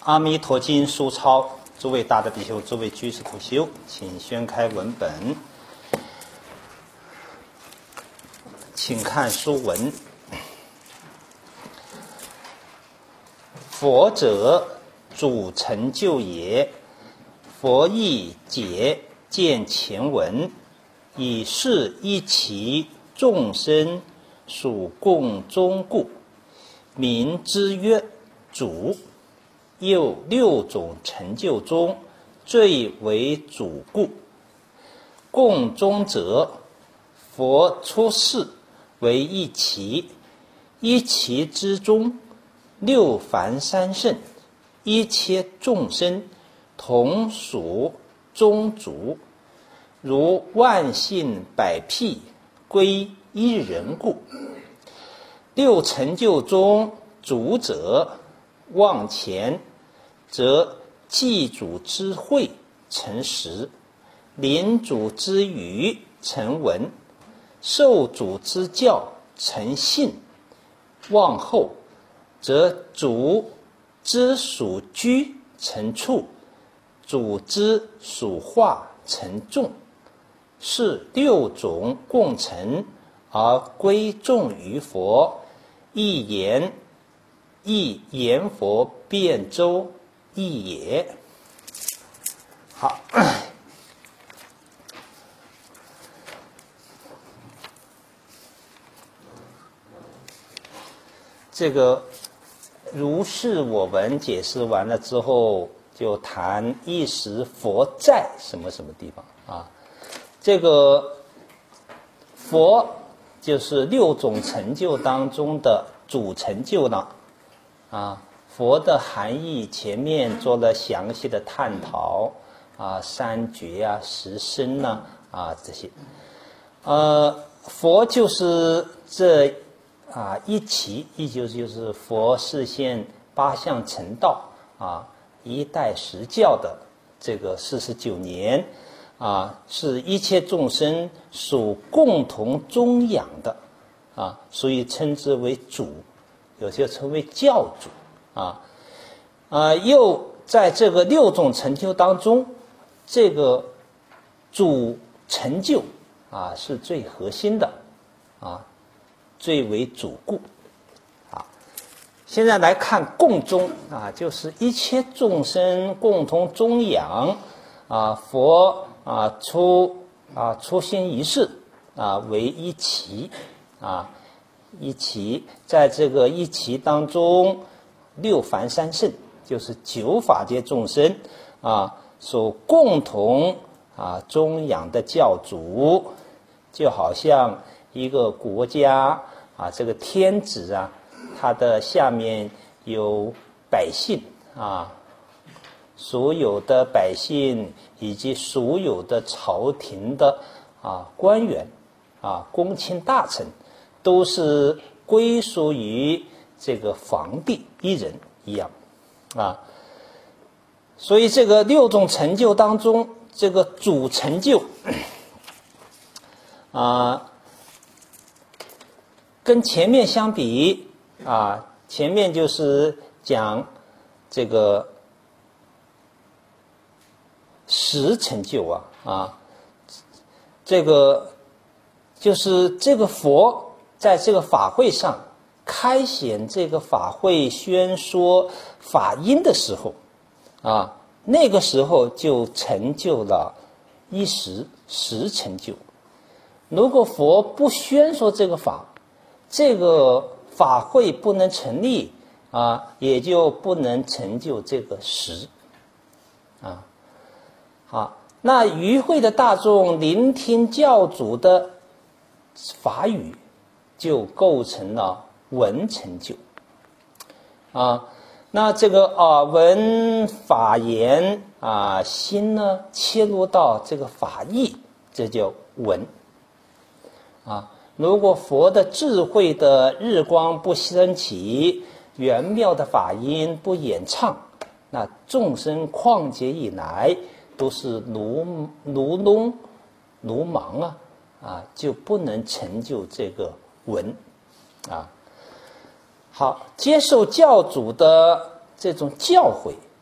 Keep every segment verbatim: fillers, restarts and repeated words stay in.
阿弥陀经书抄，诸位大德比丘，诸位居士同修，请宣开文本，请看书文。佛者，主成就也。佛意解见前文，以是一其众生属共中故，名之曰主。又六种成就中，最为主故。共中者，佛出世为一期，一期之中，六凡三圣，一切众生同属中主，如万姓百辟归一人故。六成就中，主者望前，则祭主之会成实，临主之语成文，受主之教成信。望后，则主之属居成处，主之属化成众，是六种共成而归众于佛，一言一言佛遍周义也。好，这个如是我闻解释完了之后，就谈一时佛在什么什么地方啊？这个佛就是六种成就当中的主成就呢，啊。佛的含义前面做了详细的探讨啊，三觉啊、十身呐 啊, 啊这些，呃，佛就是这啊一期，一就是就是佛示现八相成道啊，一代十教的这个四十九年啊，是一切众生属共同宗养的啊，所以称之为主，有些称为教主。啊，呃，又在这个六种成就当中，这个主成就啊是最核心的，啊，最为主故，啊。现在来看共宗啊，就是一切众生共同宗养啊，佛啊出啊出现一世啊为一期啊，一期在这个一期当中。六凡三圣就是九法界众生啊，所共同啊宗养的教主，就好像一个国家啊，这个天子啊，他的下面有百姓啊，所有的百姓以及所有的朝廷的啊官员啊公卿大臣，都是归属于这个皇帝一人一样啊，所以这个六种成就当中，这个主成就啊，跟前面相比啊，前面就是讲这个实成就啊啊，这个就是这个佛在这个法会上。开显这个法会宣说法音的时候啊，那个时候就成就了一时实成就。如果佛不宣说这个法，这个法会不能成立啊，也就不能成就这个实啊。好，那与会的大众聆听教主的法语，就构成了文成就啊，那这个啊文法言啊心呢切入到这个法义，这叫文啊。如果佛的智慧的日光不升起，圆妙的法音不演唱，那众生旷劫以来都是奴奴聋奴盲啊啊，就不能成就这个文啊。好，接受教主的这种教诲，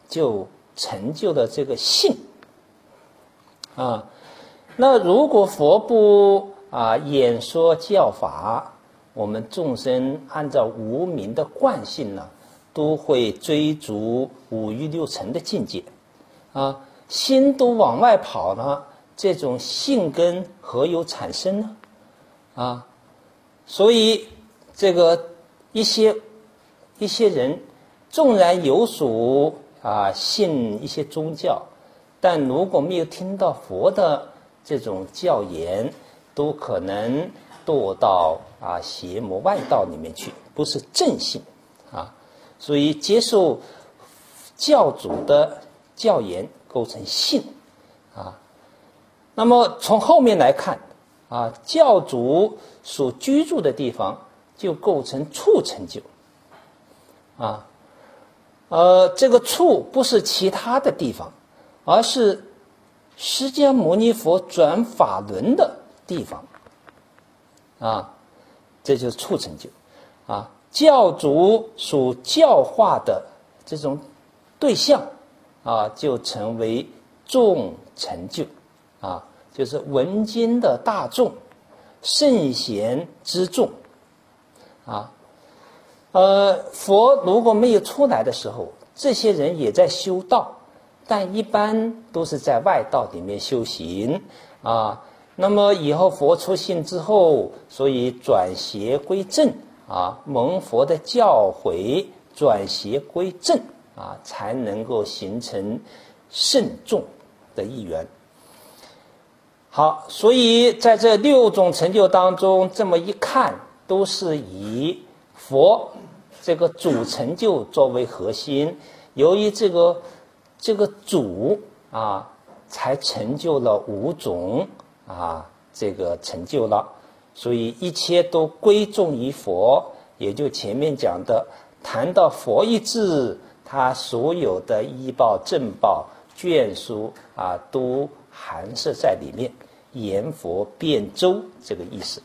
就成就了这个信啊。那如果佛不啊演说教法，我们众生按照无明的惯性呢，都会追逐五欲六尘的境界啊，心都往外跑呢，这种性根何有产生呢？啊，所以这个一些一些人纵然有所啊信一些宗教，但如果没有听到佛的这种教言，都可能堕到啊邪魔外道里面去，不是正信啊。所以接受教主的教言构成信啊。那么从后面来看啊，教主所居住的地方就构成处成就啊。呃，这个处不是其他的地方，而是释迦牟尼佛转法轮的地方啊，这就是处成就啊。教主所教化的这种对象啊，就成为众成就啊，就是闻经的大众、圣贤之众啊。呃，佛如果没有出来的时候，这些人也在修道，但一般都是在外道里面修行啊。那么以后佛出现之后，所以转邪归正啊，蒙佛的教诲，转邪归正啊，才能够形成圣众的一员。好，所以在这六种成就当中，这么一看，都是以佛这个主成就作为核心。由于这个这个主啊，才成就了五种啊这个成就了，所以一切都归重于佛。也就前面讲的，谈到佛一字，他所有的依报、正报、眷属啊，都含摄在里面，言佛遍周这个意思。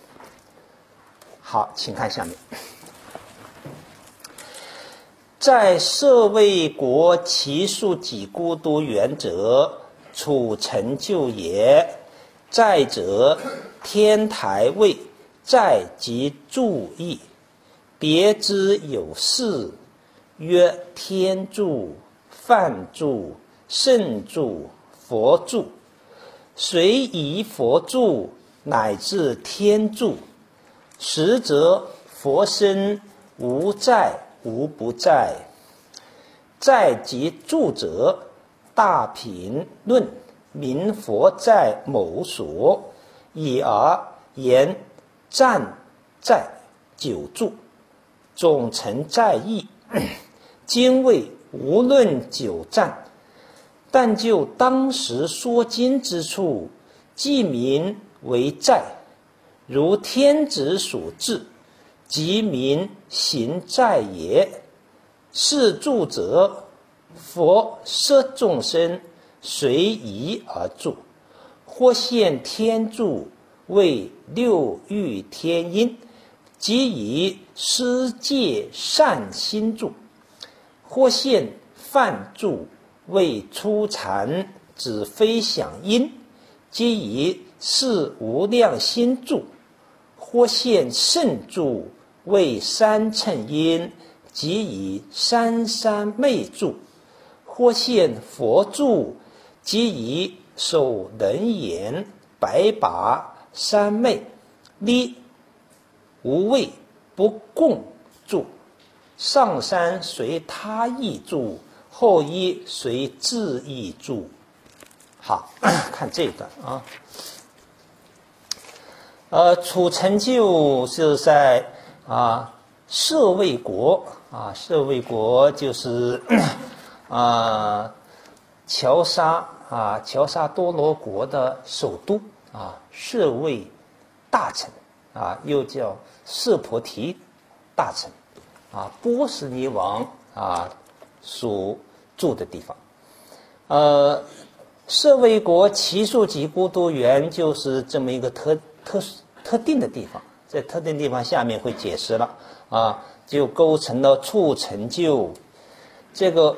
好，请看下面。在舍卫国其数己孤独远者，处成就也。再者，天台位，在即注意，别之有事，曰天柱、梵柱、圣柱、佛柱。随以佛柱乃至天柱，实则佛身无在无不在。在即住者，大品论明佛在某所，以而言暂在久住，总成在意。今谓无论久暂，但就当时说经之处，即名为在，如天子所至，即名行在也。是住者，佛摄众生，随宜而住，或现天柱为六欲天音，即以施戒善心住；或现梵柱为初禅指非想因，即以是无量心住；或现圣柱为三乘因，即以三三昧住；或现佛住，即以守能言、百把、三昧、力、无畏、不共住。上三随他意住，后一随自意住。好，看这一段啊。呃，处成就是在啊舍卫国啊，舍卫国就是啊乔沙啊乔沙多罗国的首都啊，舍卫大城啊，又叫舍婆提大城啊，波斯尼王啊所住的地方。呃，舍卫国其数己孤独园就是这么一个特特特定的地方，在特定地方下面会解释了啊，就构成了处成就。这个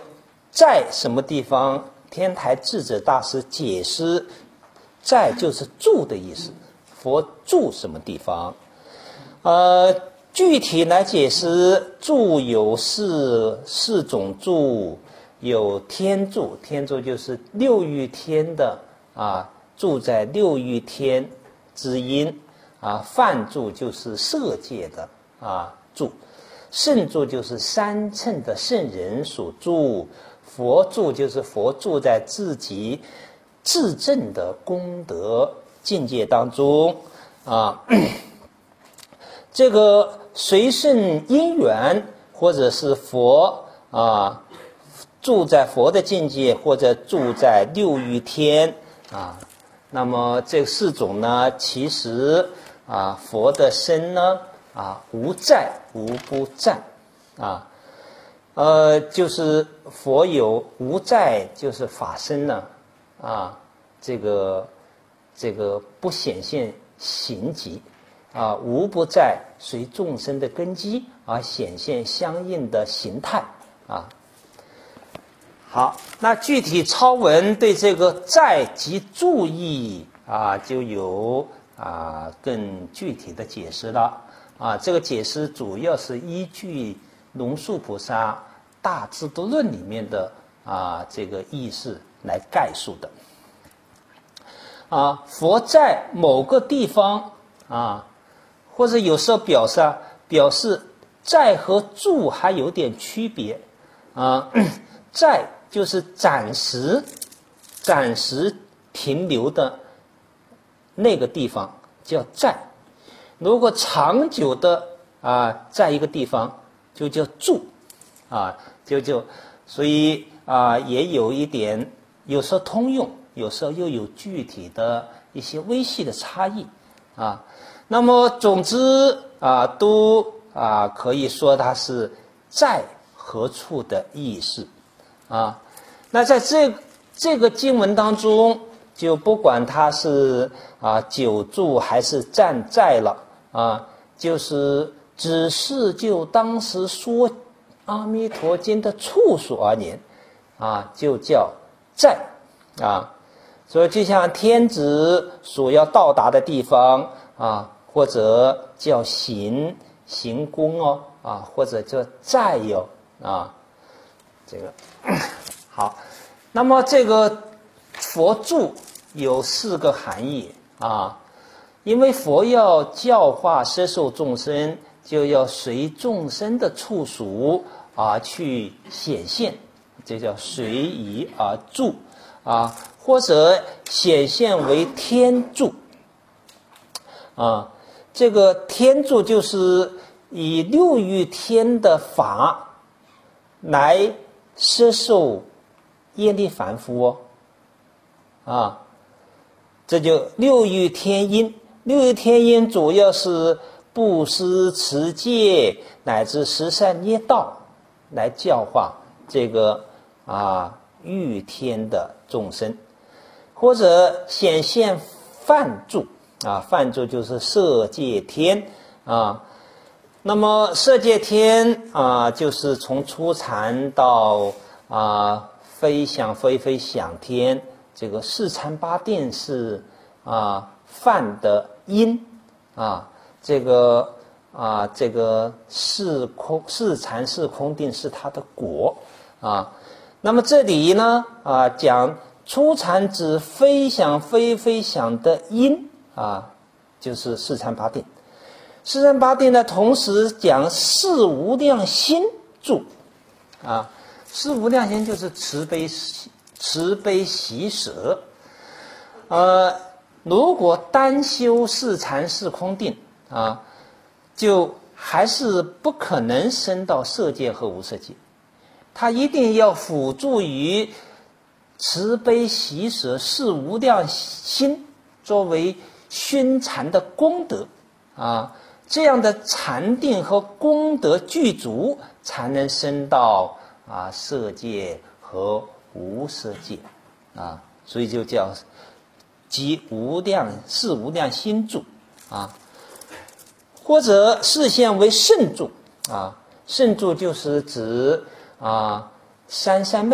在什么地方？天台智者大师解释，在就是住的意思，佛住什么地方？呃，具体来解释，住有四四种住，有天住，天住就是六欲天的啊，住在六欲天之因啊，梵住就是色界的啊住，圣住就是三乘的圣人所住。佛住就是佛住在自己自证的功德境界当中啊，这个随顺因缘，或者是佛啊住在佛的境界，或者住在六欲天啊。那么这四种呢，其实啊佛的身呢啊无在无不在啊。呃，就是佛有无在，就是法身呢，啊，这个这个不显现形迹，啊，无不在，随众生的根基而显现相应的形态，啊。好，那具体抄文对这个在及注意啊，就有啊更具体的解释了，啊，这个解释主要是依据龙树菩萨大智度论里面的啊这个意思来概述的。啊，佛在某个地方啊，或者有时候表示啊，表示在和住还有点区别啊，在就是暂时暂时停留的那个地方叫在，如果长久的啊在一个地方就叫住。啊，就就，所以啊，也有一点，有时候通用，有时候又有具体的一些微细的差异啊。那么，总之啊，都啊可以说它是在何处的意思啊。那在这这个经文当中，就不管它是啊久住还是暂在了啊，就是只是就当时说阿弥陀经的处所而言，啊，就叫在啊，所以就像天子所要到达的地方啊，或者叫行行宫哦啊，或者叫在哟啊，这个好。那么这个佛住有四个含义啊，因为佛要教化摄受众生，就要随众生的处属而去显现，这叫随宜而住啊，或者显现为天住啊。这个天住就是以六欲天的法来摄受业力凡夫哦啊，这就六欲天因。六欲天因主要是布施、持戒乃至十善业道。来教化这个啊欲天的众生，或者显现梵住啊，梵住就是色界天啊。那么色界天啊，就是从初禅到啊非想非非想天，这个四禅八定是啊梵的因啊，这个。啊，这个是空是禅是空定是它的果啊。那么这里呢啊，讲初禅指非想非非想的因啊，就是四禅八定。四禅八定呢，同时讲四无量心住啊，四无量心就是慈悲慈悲喜舍。呃，如果单修四禅四空定啊。就还是不可能升到色界和无色界，他一定要辅助于慈悲喜舍四无量心作为熏禅的功德啊，这样的禅定和功德具足，才能升到啊色界和无色界啊，所以就叫即无量四无量心住啊。或者视现为圣住啊，圣住就是指啊三三昧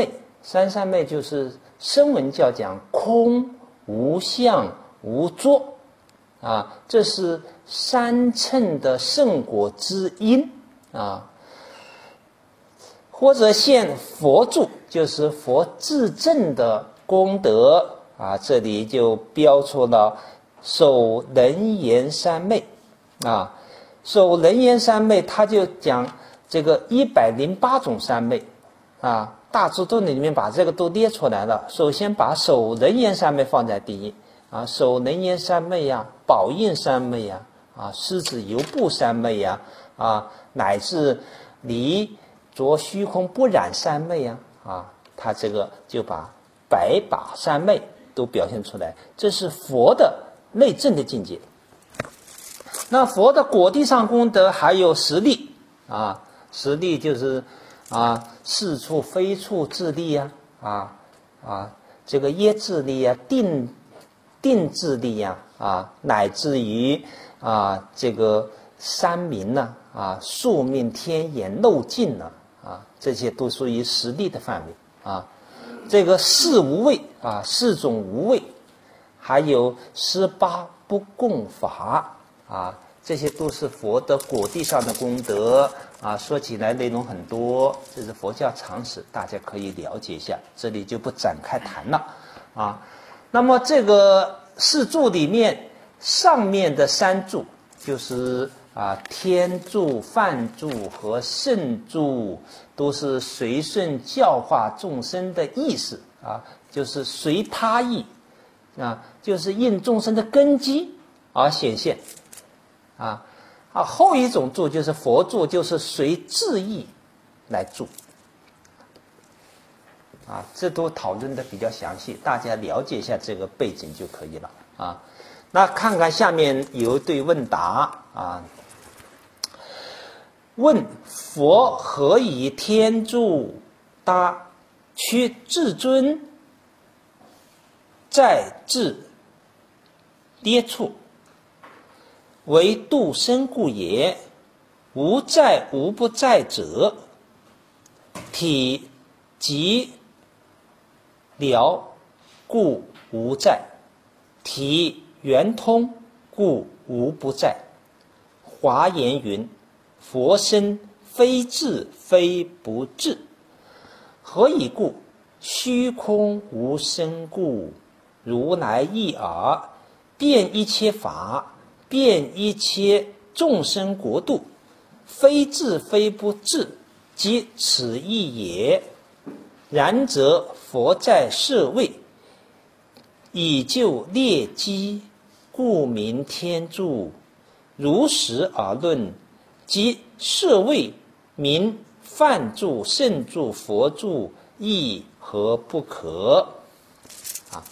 三三昧就是声闻教讲空无相无作啊，这是三乘的圣果之因啊。或者现佛住，就是佛自证的功德啊，这里就标出了守人言三昧啊，守人言三昧，他就讲这个一百零八种三昧啊，大智度里面把这个都列出来了。首先把守人言三昧放在第一啊，守人言三昧呀、啊，宝应三昧呀、啊，啊，狮子游步三昧呀、啊，啊，乃至离着虚空不染三昧呀、啊，啊，他这个就把百把三昧都表现出来，这是佛的内证的境界。那佛的果地上功德还有十力啊，十力就是啊，是处非处自力呀、啊，啊啊，这个耶自力呀、啊，定定自力呀、啊，啊，乃至于啊这个三明呢、啊，啊宿命天眼漏尽呢、啊，啊，这些都属于十力的范围啊。这个四无畏啊，四种无畏，还有十八不共法啊，这些都是佛的果地上的功德啊。说起来内容很多，这是佛教常识，大家可以了解一下，这里就不展开谈了啊。那么这个四柱里面，上面的三柱就是啊天柱、梵柱和圣柱，都是随顺教化众生的意思啊，就是随他意啊，就是应众生的根基而显现啊。啊，后一种柱就是佛柱，就是随自意来住啊，这都讨论的比较详细，大家了解一下这个背景就可以了啊。那看看下面有一对问答啊，问佛何以天柱搭屈至尊在至跌处，为度生故也。无在无不在者，体即了故无在，体圆通故无不在。华严云：佛身非智非不智，何以故？虚空无生故，如来一耳，遍一切法，遍一切众生国度，非智非不智，即此意也。然则佛在舍位，以就劣机，故名天柱。如实而论，即舍位名梵柱、圣柱、佛柱，亦何不可？啊，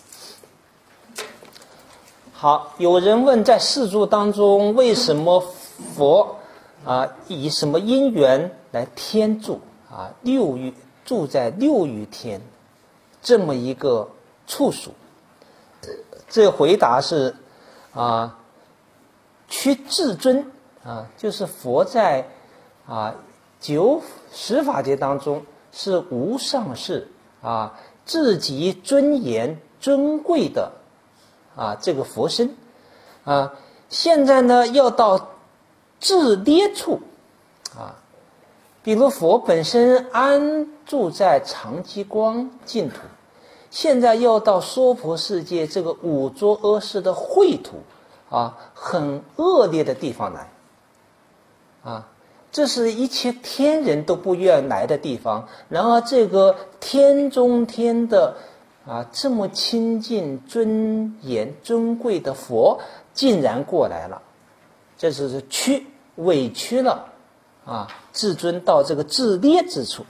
好，有人问，在四柱当中，为什么佛啊以什么因缘来天柱啊六欲住在六欲天这么一个处属？这回答是啊，屈至尊啊，就是佛在啊九十法界当中是无上士啊，至极尊严尊贵的啊这个佛身啊，现在呢要到至劣处啊，比如佛本身安住在常寂光净土，现在要到娑婆世界这个五浊恶世的秽土啊，很恶劣的地方来啊，这是一切天人都不愿来的地方。然而这个天中天的啊这么亲近尊严尊贵的佛竟然过来了，这是屈委屈了啊至尊到这个至劣之处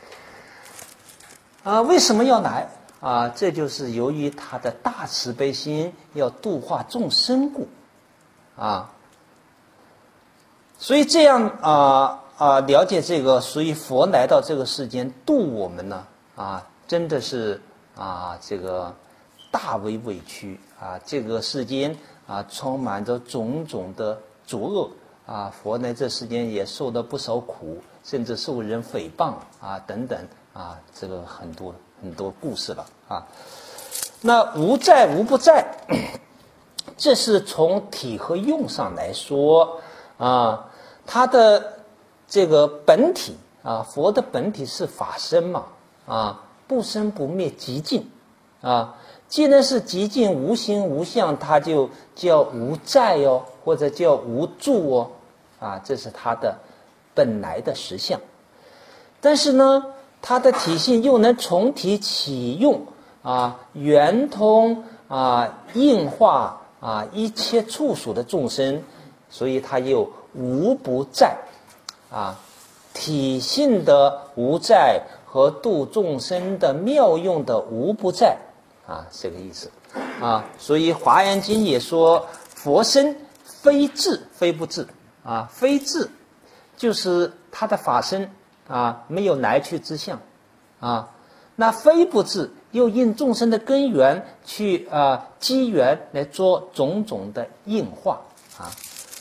啊。为什么要来啊？这就是由于他的大慈悲心，要度化众生故啊。所以这样啊啊了解这个，所以佛来到这个世间度我们呢啊，真的是啊这个大为委屈啊。这个世间啊充满着种种的浊恶啊，佛来这世间也受了不少苦，甚至受人诽谤啊等等啊，这个很多很多故事了啊。那无在无不在，这是从体和用上来说啊，它的这个本体啊，佛的本体是法身嘛啊，不生不灭极尽啊。既然是极尽无形无相，它就叫无在哦，或者叫无住哦啊，这是它的本来的实相。但是呢，它的体性又能从体起用啊，圆通啊，应化啊一切处属的众生，所以它又无不在啊。体性的无在和度众生的妙用的无不在啊，这个意思啊。所以《华严经》也说，佛身非智非不智啊，非智就是他的法身啊，没有来去之相啊。那非不智又应众生的根源去啊机缘来做种种的应化啊。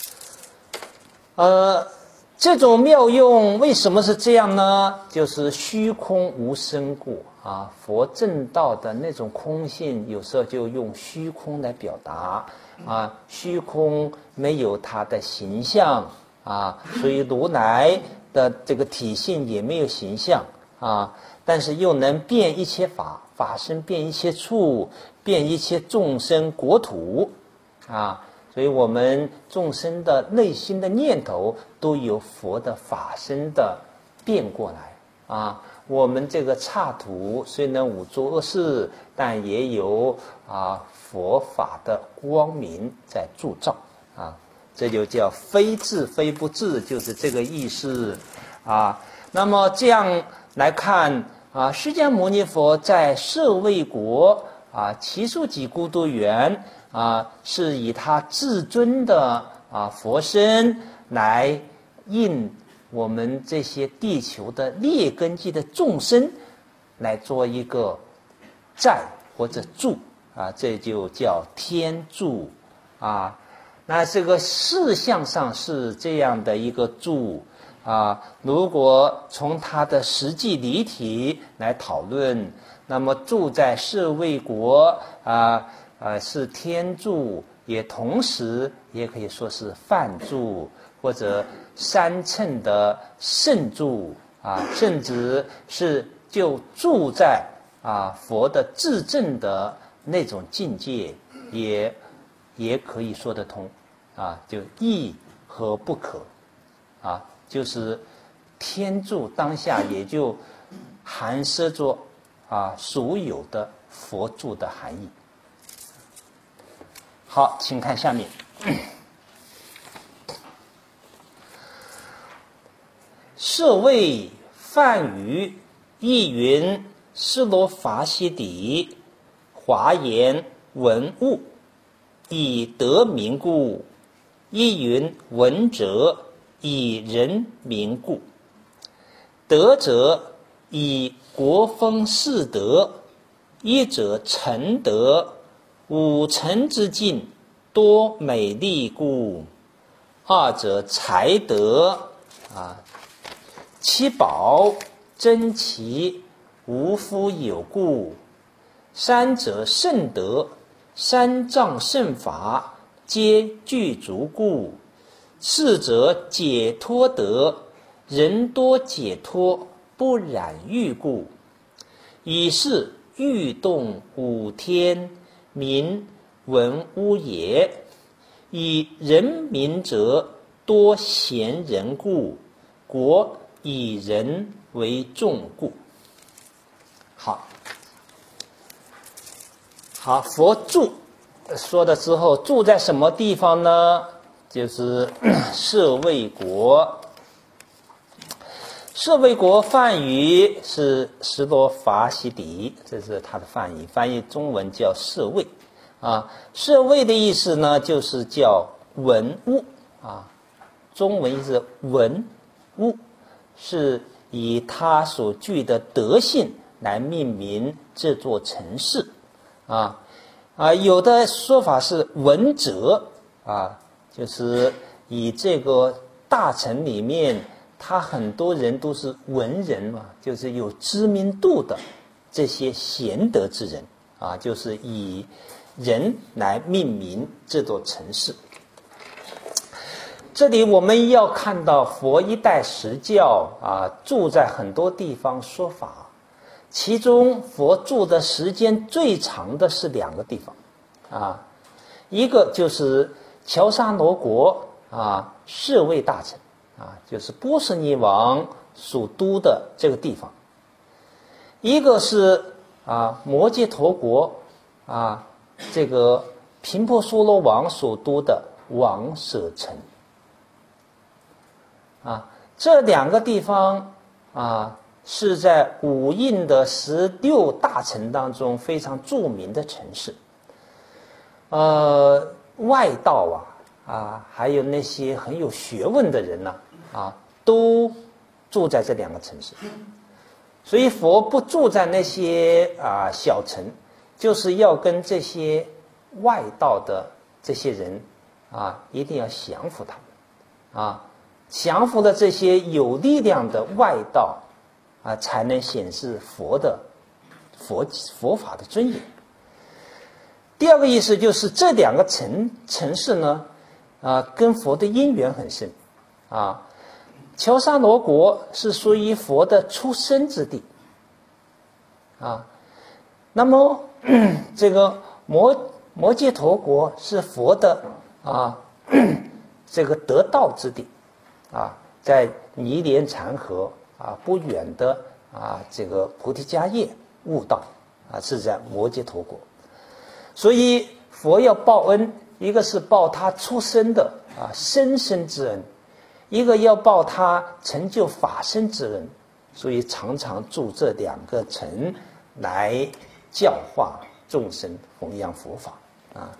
呃，这种妙用为什么是这样呢？就是虚空无生故啊。佛正道的那种空性，有时候就用虚空来表达啊。虚空没有它的形象啊，所以如来的这个体性也没有形象啊。但是又能变一切法，法身变一切处，变一切众生国土啊。所以我们众生的内心的念头都由佛的法身的变过来啊。我们这个刹土虽能无作恶事，但也有啊佛法的光明在铸造啊。这就叫非智非不智，就是这个意思啊。那么这样来看啊，释迦牟尼佛在舍卫国啊，祇树给孤独园啊，是以他至尊的啊佛身来应我们这些地球的劣根基的众生来做一个在或者住啊，这就叫天住啊。那这个事项上是这样的一个住啊，如果从它的实际离体来讨论，那么住在舍卫国啊啊是天住，也同时也可以说是梵住或者三乘的圣住啊，甚至是就住在啊佛的至正的那种境界，也也可以说得通啊，就亦和不可啊。就是天住当下也就含摄着啊所有的佛住的含义。好，请看下面。舍卫梵语译云斯罗伐西底，华严文物，以得名故，译云闻者，以人名故。德者以国风士德，一者成德，五尘之境多美丽故。二者才德啊，七宝珍奇，无夫有故。三者圣德，三藏圣法皆具足故。四者解脱德，人多解脱，不染欲故。以是欲动五天，名闻污也。以人民者，多贤人故，国以人为重故。好，好，佛住说的之后，住在什么地方呢？就是舍卫国。舍卫国梵语是斯罗伐西底，这是它的翻译，翻译中文叫舍卫啊。舍卫的意思呢，就是叫文物啊。中文意思文物，是以它所具的德性来命名这座城市啊啊。有的说法是文者啊。就是以这个大城里面，他很多人都是文人嘛，就是有知名度的这些贤德之人啊，就是以人来命名这座城市。这里我们要看到佛一代时教啊，住在很多地方说法，其中佛住的时间最长的是两个地方啊，一个就是乔沙罗国啊，舍卫大城啊，就是波斯匿王属都的这个地方；一个是啊摩揭陀国啊，这个频婆娑罗王属都的王舍城。啊，这两个地方啊，是在五印的十六大城当中非常著名的城市。呃，外道啊，啊，还有那些很有学问的人呢，啊，啊，都住在这两个城市。所以佛不住在那些啊小城，就是要跟这些外道的这些人啊，一定要降服他们，啊。降服了这些有力量的外道啊，才能显示佛的佛佛法的尊严。第二个意思就是这两个城城市呢，啊，跟佛的因缘很深啊。乔沙罗国是属于佛的出生之地啊，那么这个摩摩揭陀国是佛的啊这个得道之地。啊，在尼连禅河啊不远的啊这个菩提迦叶悟道啊，是在摩揭陀国。所以佛要报恩，一个是报他出生的啊生身之恩，一个要报他成就法身之恩，所以常常住这两个城来教化众生，弘扬佛法啊。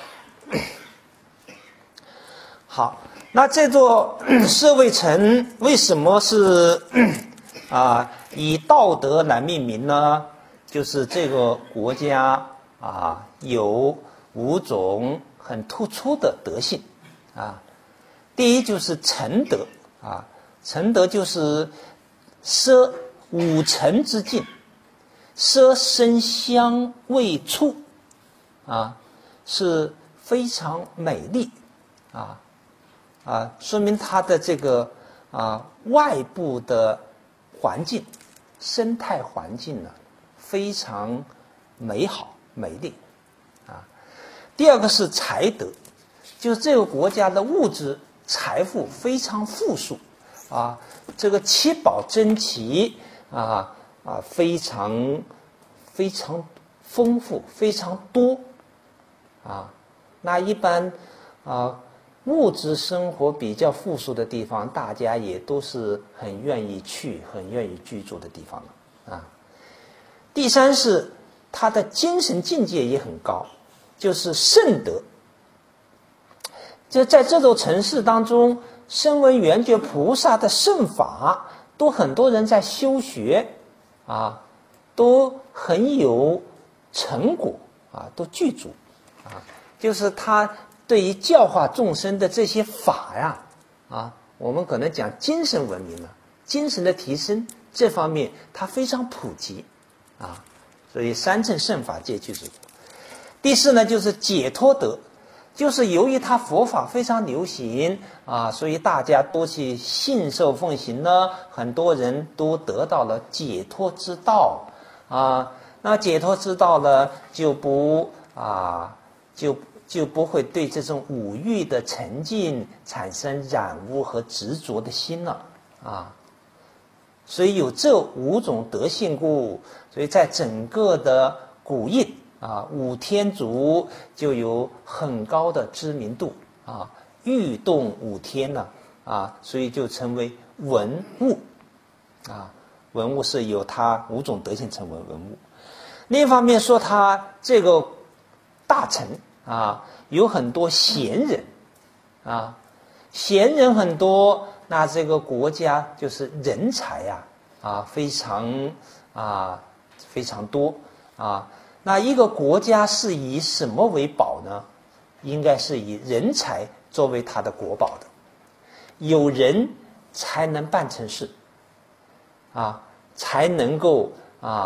好。那这座舍卫城为什么是啊以道德来命名呢？就是这个国家啊有五种很突出的德性啊。第一就是诚德啊，诚德就是奢五尘之境，奢身香味触啊，是非常美丽啊。啊，说明它的这个啊外部的环境、生态环境呢非常美好美丽啊。第二个是财德，就是这个国家的物质财富非常富庶啊，这个七宝珍奇啊啊非常非常丰富，非常多啊。那一般啊。物质生活比较富庶的地方，大家也都是很愿意去、很愿意居住的地方了啊。第三是他的精神境界也很高，就是圣德。就在这座城市当中，声闻缘觉菩萨的圣法，都很多人在修学啊，都很有成果啊，都具足啊，就是他。对于教化众生的这些法呀，啊，我们可能讲精神文明了，精神的提升这方面它非常普及，啊，所以三乘圣法界具足。第四呢，就是解脱德，就是由于它佛法非常流行啊，所以大家都去信受奉行呢，很多人都得到了解脱之道啊，那解脱之道呢，就不啊就。就不会对这种五欲的沉浸产生染污和执着的心了啊。所以有这五种德性故，所以在整个的古印啊，五天竺就有很高的知名度啊，欲动五天呢啊，所以就成为文物啊。文物是由它五种德性成为文物。另一方面说，它这个大城。啊，有很多贤人，啊，贤人很多，那这个国家就是人才呀，啊，非常啊非常多啊。那一个国家是以什么为宝呢？应该是以人才作为它的国宝的，有人才能办成事，啊，才能够啊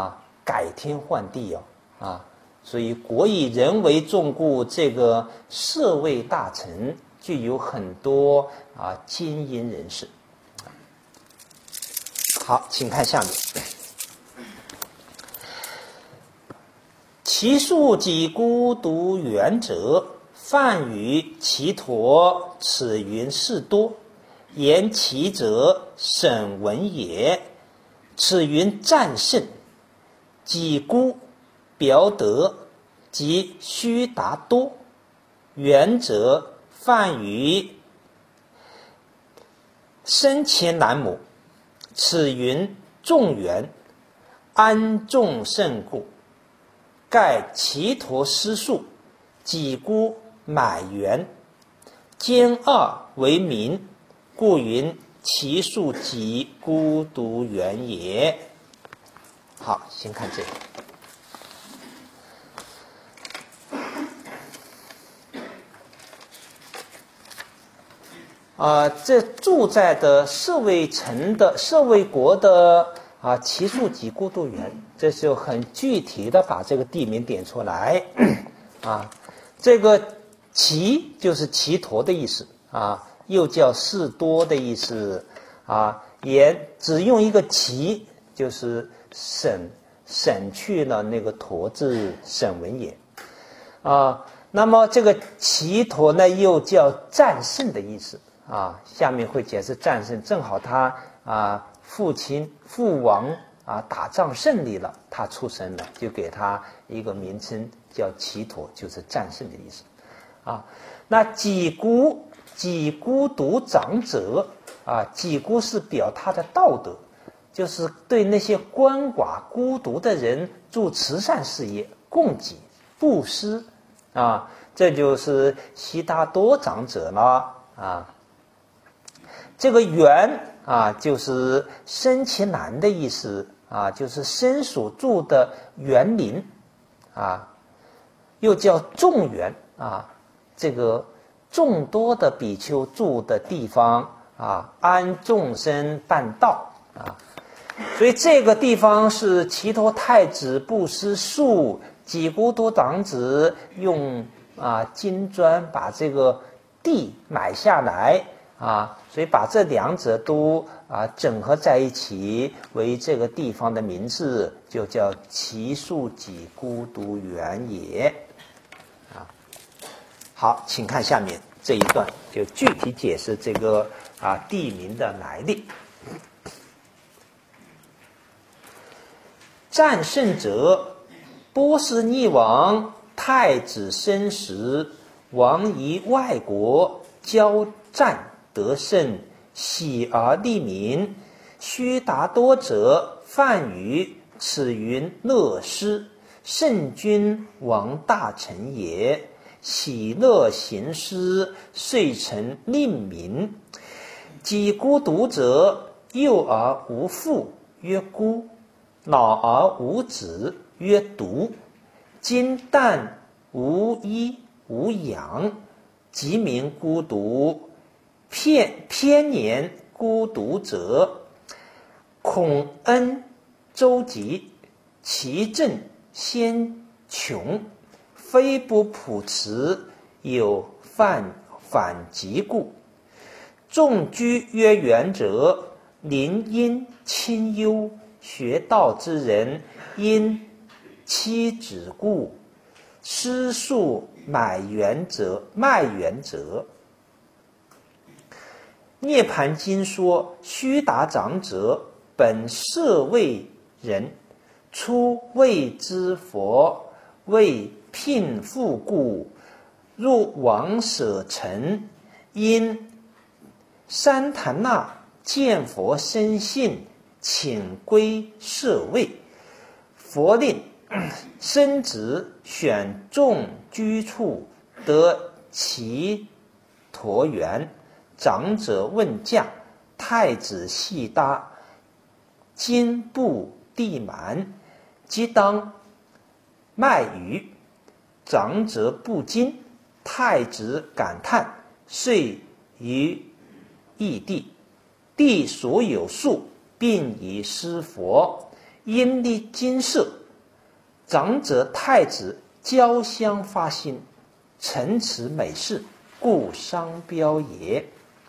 改天换地哦啊，所以国以人为重故，这个舍卫大臣具有很多啊精英人士。好，请看下面。其数己孤独远者，泛于其陀，此云士多。言其者，审文也。此云战胜。己孤表德，即须达多。远者，泛于身前南母，此云众远。安众胜故。盖其陀失数，己孤买元，兼二为民，故云其数己孤独远也。好，先看这个。啊、呃，这住在的舍卫城的舍卫国的啊，其数己孤独远，这就很具体的把这个地名点出来啊。这个其就是其陀的意思啊，又叫士多的意思啊，也只用一个其，就是省省去了那个陀字，省文也啊。那么这个其陀呢，又叫战胜的意思啊。下面会解释战胜，正好他啊。父亲父王啊，打仗胜利了，他出生了，就给他一个名称叫其陀，就是战胜的意思啊。那己孤己孤独长者啊，己孤是表他的道德，就是对那些鳏寡孤独的人做慈善事业，供给布施啊，这就是悉达多长者了啊。这个远啊，就是生其南的意思啊，就是生所住的园林啊，又叫众园啊，这个众多的比丘住的地方啊，安众生办道啊，所以这个地方是其陀太子布施树，己孤独长子用啊金砖把这个地买下来啊。所以把这两者都啊整合在一起，为这个地方的名字，就叫其数己孤独远也。啊，好，请看下面这一段，就具体解释这个啊地名的来历。战胜者，波斯匿王太子生时，王于外国交战。得胜，喜而利民，须达多者，泛于此云乐师，圣君王大臣也。喜乐行师，遂成令民。己孤独者，幼而无父，曰孤；老而无子，曰独。今旦无衣无养，即名孤独。偏偏年孤独者，孔恩周集，其政先穷，非不朴辞，有犯反疾故。众居曰远者，临因亲忧，学道之人，因妻子故。施数买远者，卖远者。涅盘经说，须达长者本舍卫人，出谓之佛，为聘富故，入王舍城，因三檀那见佛生信，请归舍卫。佛令生子选众居处，得其陀园。长者问将，太子悉达，今不地满，即当卖鱼。长者不惊，太子感叹，遂于异地。地所有树，并以施佛，因立金舍， 长者太子交相发心，陈词美事，故商标也。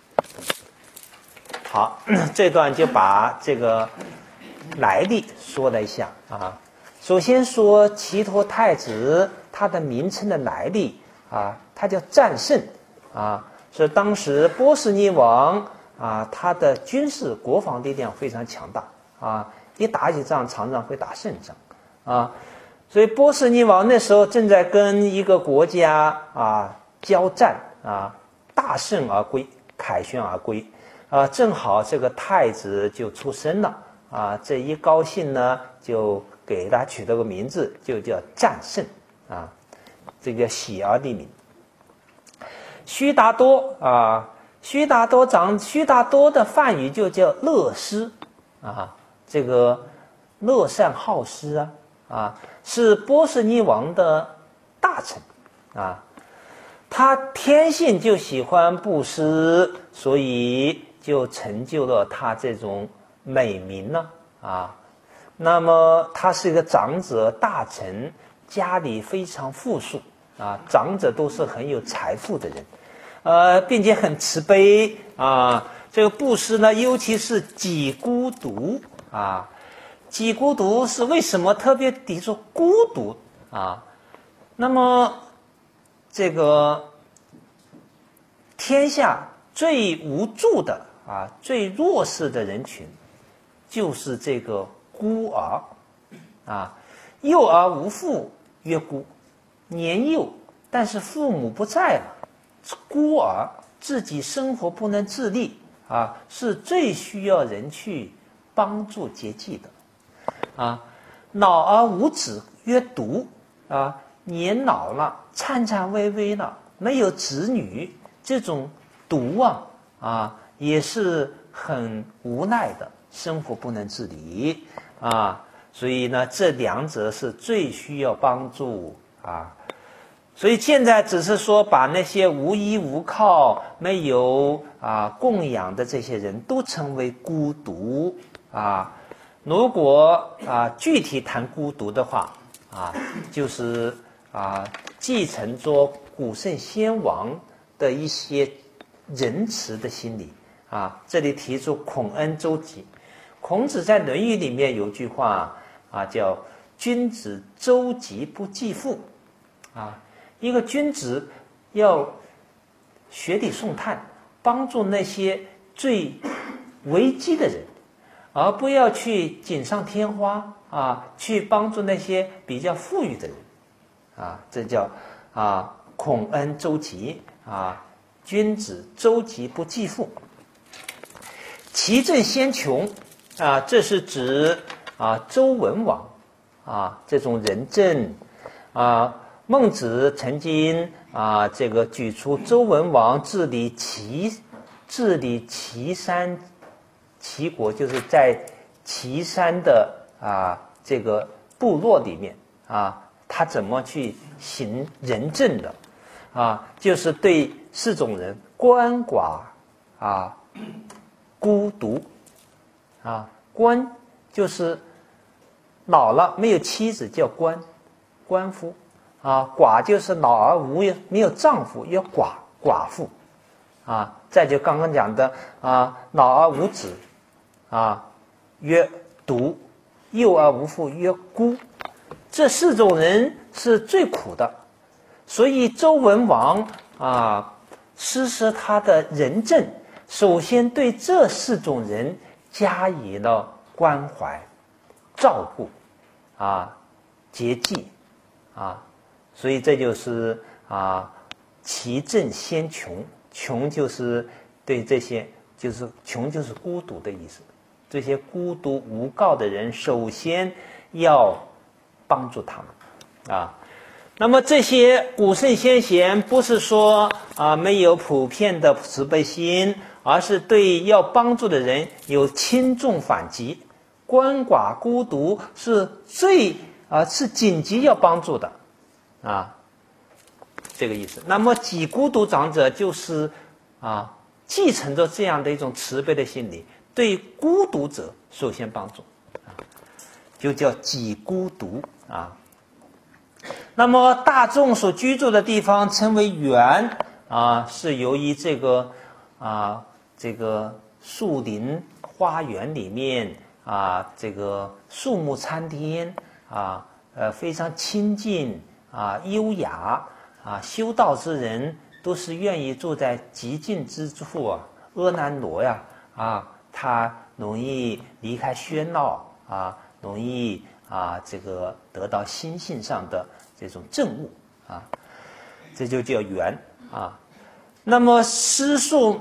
好，这段就把这个来历说了一下啊。首先说齐陀太子，他的名称的来历啊，他叫战胜啊，是当时波斯匿王啊，他的军事国防力量非常强大啊，一打起仗常常会打胜仗啊，所以波斯匿王那时候正在跟一个国家啊交战啊，大胜而归，凯旋而归啊，正好这个太子就出生了啊，这一高兴呢，就给他取了个名字，就叫战胜啊，这个喜而立名。须达多啊，须达多长，须达多的梵语就叫乐师啊，这个乐善好施啊啊，是波斯匿王的大臣啊，他天性就喜欢布施，所以就成就了他这种美名呢啊。那么他是一个长者大臣，家里非常富庶啊，长者都是很有财富的人，呃，并且很慈悲啊。这个布施呢，尤其是己孤独啊，己孤独是为什么特别提出孤独啊？那么这个天下最无助的啊，最弱势的人群，就是这个孤儿啊，幼而无父曰孤，年幼但是父母不在了，孤儿自己生活不能自立啊，是最需要人去帮助接济的啊。老而无子曰独啊，年老了颤颤巍巍了，没有子女，这种独啊啊也是很无奈的，生活不能自理啊，所以呢，这两者是最需要帮助啊。所以现在只是说把那些无依无靠、没有啊供养的这些人都称为孤独啊。如果啊具体谈孤独的话啊，就是啊继承着古圣先王的一些仁慈的心理啊。这里提出孔恩周集。孔子在《论语》里面有句话啊，叫“君子周集不济富”，啊，一个君子要雪里送炭，帮助那些最危机的人，而不要去锦上添花啊，去帮助那些比较富裕的人，啊，这叫啊孔恩周集啊，君子周集不济富。其政先穷。啊，这是指啊周文王啊这种仁政啊。孟子曾经啊这个举出周文王治理岐治理岐山齐国，就是在岐山的啊这个部落里面啊，他怎么去行仁政的啊？就是对四种人：鳏寡啊、孤独。啊，鳏就是老了没有妻子叫鳏，鳏夫啊；寡就是老而无没有丈夫叫寡寡妇啊。再就刚刚讲的啊，老而无子啊曰独，幼而无父曰孤。这四种人是最苦的，所以周文王啊实施他的仁政，首先对这四种人加以了关怀、照顾，啊，节济，啊，所以这就是啊，其政先穷，穷就是对这些，就是穷就是孤独的意思。这些孤独无告的人，首先要帮助他们，啊。那么这些古圣先贤不是说啊没有普遍的慈悲心，而是对要帮助的人有轻重缓急，鳏寡孤独是最啊是紧急要帮助的啊，这个意思。那么己孤独长者就是啊继承着这样的一种慈悲的心理，对孤独者首先帮助啊，就叫己孤独啊。 那么大众所居住的地方称为园啊，是由于这个啊这个树林花园里面啊这个树木参天啊呃非常清静啊优雅啊，修道之人都是愿意住在极静之处啊。阿难罗呀啊，他容易离开喧闹啊，容易啊这个得到心性上的这种证悟啊，这就叫缘啊。那么施术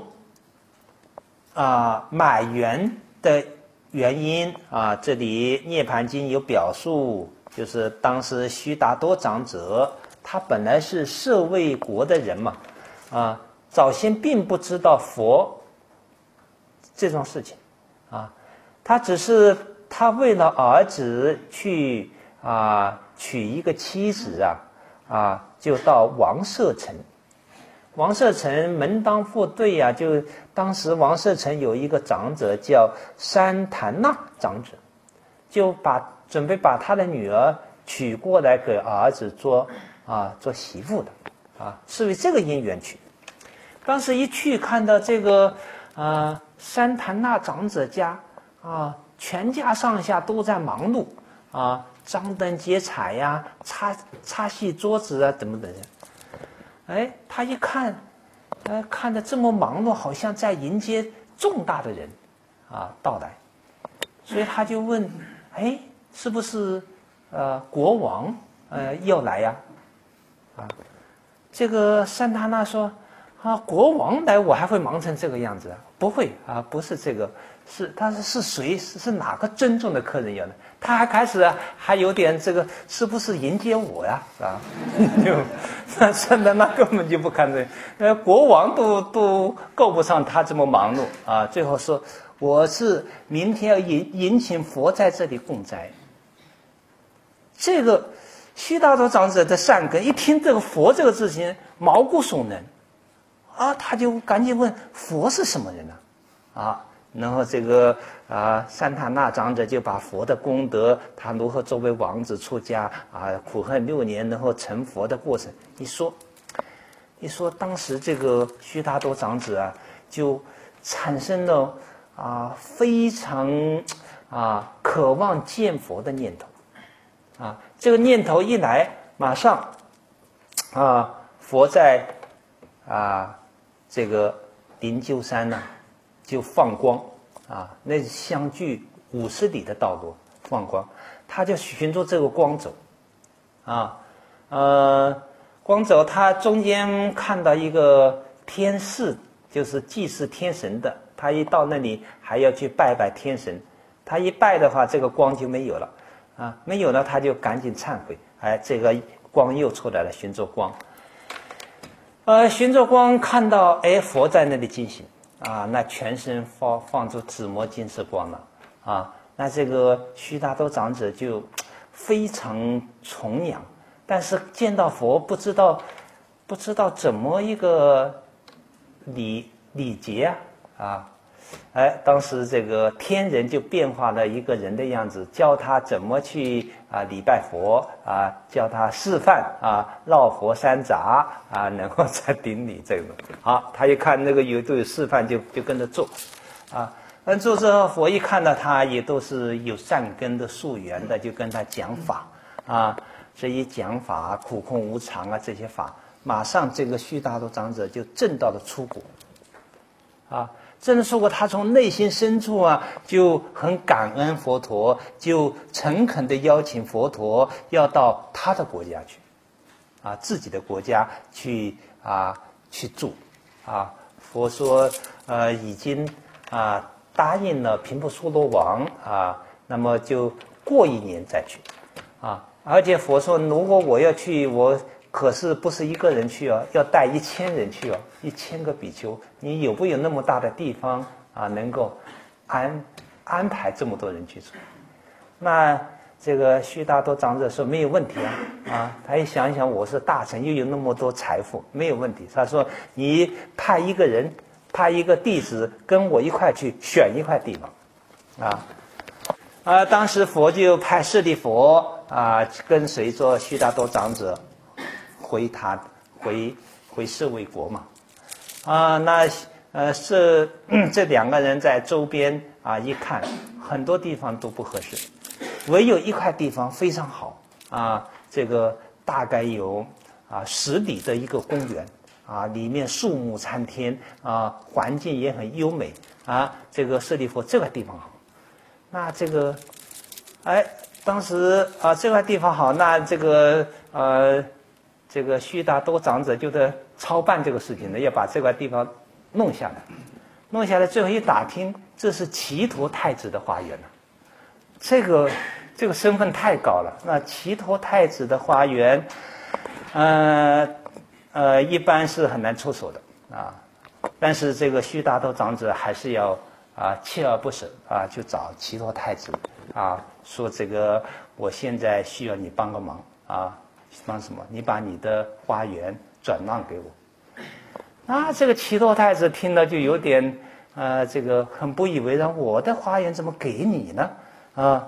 啊买缘的原因啊，这里《涅盘经》有表述，就是当时须达多长者他本来是舍卫国的人嘛，啊，早先并不知道佛这种事情啊，他只是他为了儿子去啊娶一个妻子啊啊，就到王舍城。王舍城门当户对呀、啊，就当时王舍城有一个长者叫山檀那长者，就把准备把他的女儿娶过来给儿子做啊做媳妇的啊，是为这个因缘娶。当时一去看到这个啊山檀那长者家啊，全家上下都在忙碌啊，张灯结彩呀，擦擦洗桌子啊，等等等。哎，他一看，呃，看得这么忙碌，好像在迎接重大的人啊到来，所以他就问：哎，是不是呃国王呃要来呀？啊，这个山塔那说：啊，国王来，我还会忙成这个样子啊？不会啊，不是这个，是他是是谁？是是哪个珍重的客人要来？他还开始、啊、还有点这个，是不是迎接我呀？啊，就那山塔那根本就不看这，呃，国王都都够不上他这么忙碌啊。最后说，我是明天要迎迎请佛在这里供斋。这个须达多长者的善根一听这个佛这个字形，毛骨悚然。啊，他就赶紧问佛是什么人呢、啊？啊，然后这个啊，山塔那长者就把佛的功德，他如何作为王子出家啊，苦恨六年，然后成佛的过程一说，一说，当时这个须达多长者啊，就产生了啊非常啊渴望见佛的念头，啊，这个念头一来，马上啊，佛在啊。这个灵鹫山呢、啊，就放光啊，那相距五十里的道路放光，他就循着这个光走，啊，呃，光走，他中间看到一个天寺，就是祭祀天神的，他一到那里还要去拜拜天神，他一拜的话，这个光就没有了，啊，没有了，他就赶紧忏悔，哎，这个光又出来了，循着光。呃，循着光看到，哎，佛在那里进行啊，那全身放放出紫磨金色光了啊，那这个须达多长者就非常崇仰，但是见到佛不知道不知道怎么一个礼礼节啊啊，哎，当时这个天人就变化了一个人的样子，教他怎么去啊礼拜佛啊，教他示范啊绕佛三匝啊，然后再顶礼这个。好，他一看那个有都有示范，就就跟着做，啊，跟做之后，佛一看到他也都是有善根的宿缘的，就跟他讲法啊，这一讲法苦空无常啊这些法，马上这个须达多长者就证到了出果，啊。真的说过，他从内心深处啊，就很感恩佛陀，就诚恳地邀请佛陀要到他的国家去，啊，自己的国家去啊去住，啊，佛说，呃，已经啊答应了频婆娑罗王啊，那么就过一年再去，啊，而且佛说，如果我要去，我可是不是一个人去哦，要带一千人去哦，一千个比丘，你有不有那么大的地方啊，能够安安排这么多人去住？那这个须达多长者说没有问题啊，啊，他一想一想，我是大臣，又有那么多财富，没有问题。他说你派一个人，派一个弟子跟我一块去选一块地方，啊。啊，当时佛就派舍利佛啊跟随着须达多长者回他回回舍卫国嘛。啊，那呃是、嗯、这两个人在周边啊一看，很多地方都不合适，唯有一块地方非常好啊，这个大概有啊十里的一个公园啊，里面树木参天啊，环境也很优美啊。这个舍利弗这个地方好，那这个哎当时啊这块地方好，那这个呃这个须达多长者就得操办这个事情呢，要把这块地方弄下来，弄下来最后一打听，这是祇陀太子的花园呢、啊。这个这个身份太高了。那祇陀太子的花园，呃呃，一般是很难出手的啊。但是这个须达多长者还是要啊锲而不舍啊，就找祇陀太子啊，说这个我现在需要你帮个忙啊，帮什么？你把你的花园转让给我。那这个祇陀太子听了就有点呃这个很不以为然，我的花园怎么给你呢？啊，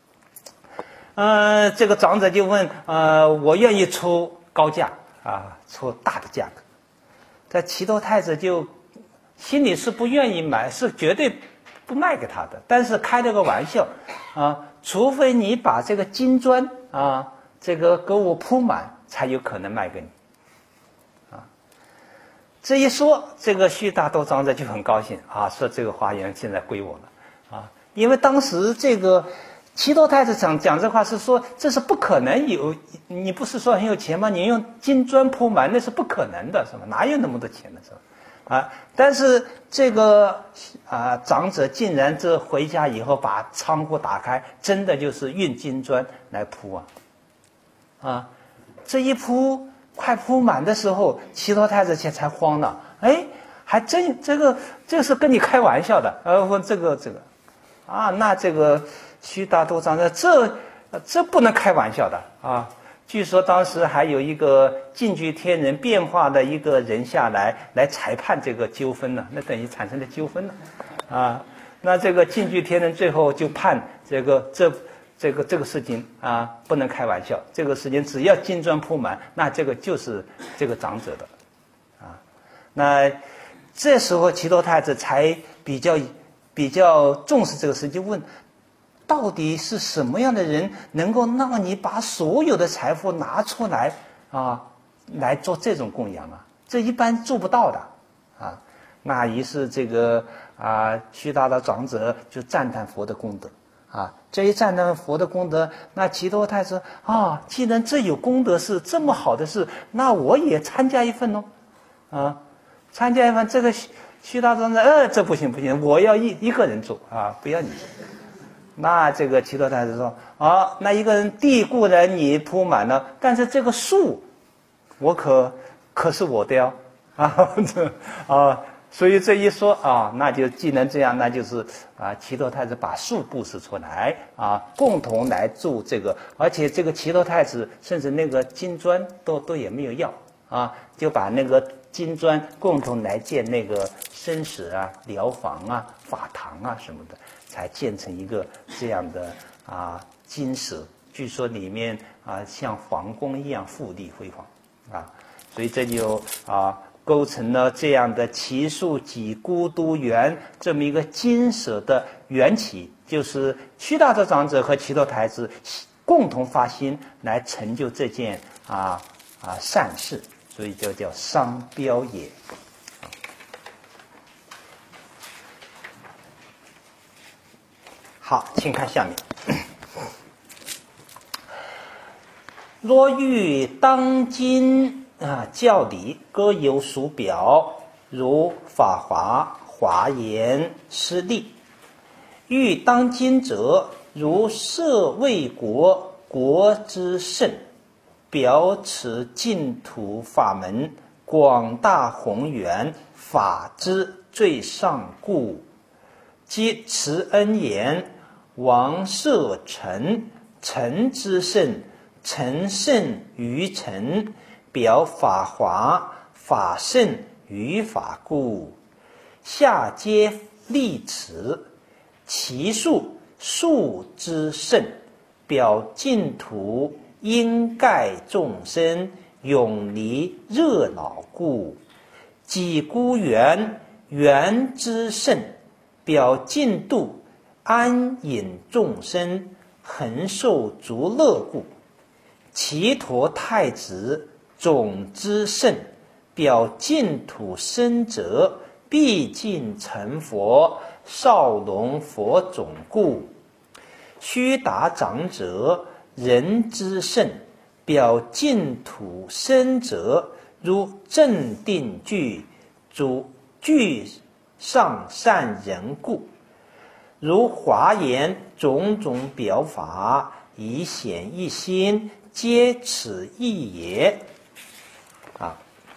呃，这个长者就问，呃，我愿意出高价啊，出大的价格。这祇陀太子就心里是不愿意买，是绝对不卖给他的，但是开了个玩笑啊，除非你把这个金砖啊，这个给我铺满，才有可能卖给你。啊，这一说，这个须达多长者就很高兴啊，说这个花园现在归我了啊。因为当时这个祇陀太子讲讲这话是说，这是不可能有，你不是说很有钱吗？你用金砖铺满那是不可能的，是吧？哪有那么多钱呢，是吧？啊，但是这个啊长者竟然这回家以后把仓库打开，真的就是运金砖来铺啊，啊，这一铺快铺满的时候，祇陀太子才才慌了，哎，还真这个这是跟你开玩笑的，呃，我这个这个。啊，那这个须达多长者，这这不能开玩笑的啊！据说当时还有一个净居天人变化的一个人下来来裁判这个纠纷呢，那等于产生了纠纷了啊！那这个净居天人最后就判这个这这个这个事情啊不能开玩笑，这个事情只要金砖铺满，那这个就是这个长者的啊。那这时候祇陀太子才比较。比较重视这个事，就问到底是什么样的人能够让你把所有的财富拿出来啊，来做这种供养啊？这一般做不到的啊。那于是这个啊，须达多长者就赞叹佛的功德啊。这一赞叹佛的功德，那祇陀太子啊，既然这有功德是这么好的事，那我也参加一份哦，啊，参加一份这个。须达多长者，呃，这不行不行，我要一一个人做啊，不要你。那这个祇陀太子说，啊，那一个人地固然你铺满了，但是这个树，我可可是我的哟，啊，这啊，所以这一说啊，那就既然这样，那就是啊，祇陀太子把树布施出来啊，共同来做这个，而且这个祇陀太子甚至那个金砖都都也没有要啊，就把那个。金砖共同来建那个生死啊、疗房啊、法堂啊什么的，才建成一个这样的啊金舍。据说里面啊像皇宫一样富丽辉煌啊，所以这就啊构成了这样的祇树给孤独园这么一个金舍的缘起，就是须达多长者和祇陀太子共同发心来成就这件啊啊善事。所以就叫商标也。好，请看下面。若欲当今啊教理各有属表，如法华、华严、施利。欲当今者，如舍卫国，国之甚。表此净土法门广大宏远，法之最上故。即慈恩言：王舍臣，臣之甚，臣甚于臣。表法华，法甚于法故。下皆立此，其数数之甚。表净土。应盖众生永离热恼故。己孤圆，圆之圣，表尽度，安隐众生，恒受足乐故。其陀太子，种之圣，表净土生者，毕竟成佛，少龙佛种故。须达长者，人之圣，表净土生者，如正定具，主具上善人故。如华严种种表法，以显一心，皆此意也。啊，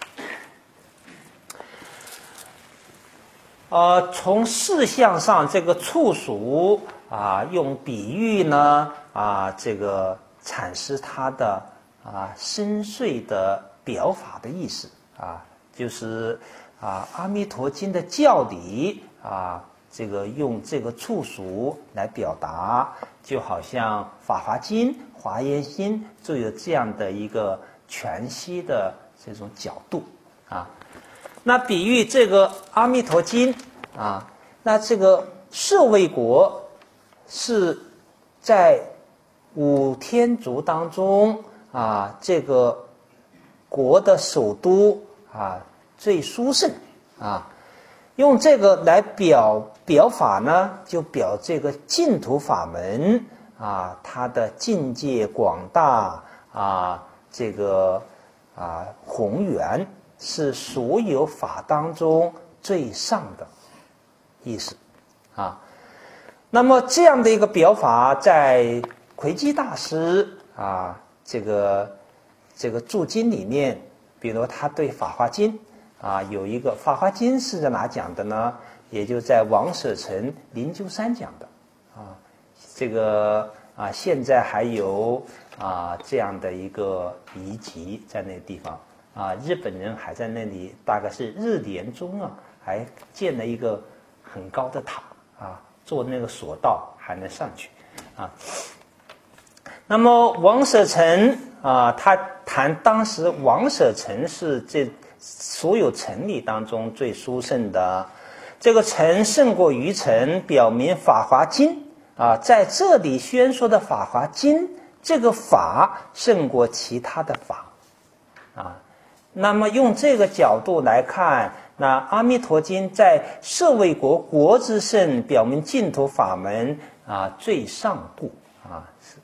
呃，从事项上，这个处属啊，用比喻呢啊，这个阐释它的啊深邃的表法的意思啊，就是啊《阿弥陀经》的教理啊，这个用这个处属来表达，就好像《法华经》《华严经》就有这样的一个全息的这种角度啊。那比喻这个《阿弥陀经》啊，那这个舍卫国是在五天竺当中啊，这个国的首都啊最殊胜啊，用这个来表表法呢，就表这个净土法门啊，它的境界广大啊，这个啊宏远，是所有法当中最上的意思啊。那么这样的一个表法，在魁基大师啊这个这个注经里面，比如他对《法华经》啊有一个《法华经》是在哪讲的呢？也就在王舍城灵鹫山讲的啊。这个啊现在还有啊这样的一个遗迹在那个地方啊，日本人还在那里，大概是日莲宗啊，还建了一个很高的塔啊，做那个索道还能上去啊。那么王舍城啊，他谈当时王舍城是这所有城里当中最殊胜的，这个城胜过于城，表明《法华经》啊，在这里宣说的《法华经》，这个法胜过其他的法啊。那么用这个角度来看，那《阿弥陀经》在舍卫国国之胜，表明净土法门啊最上故啊。是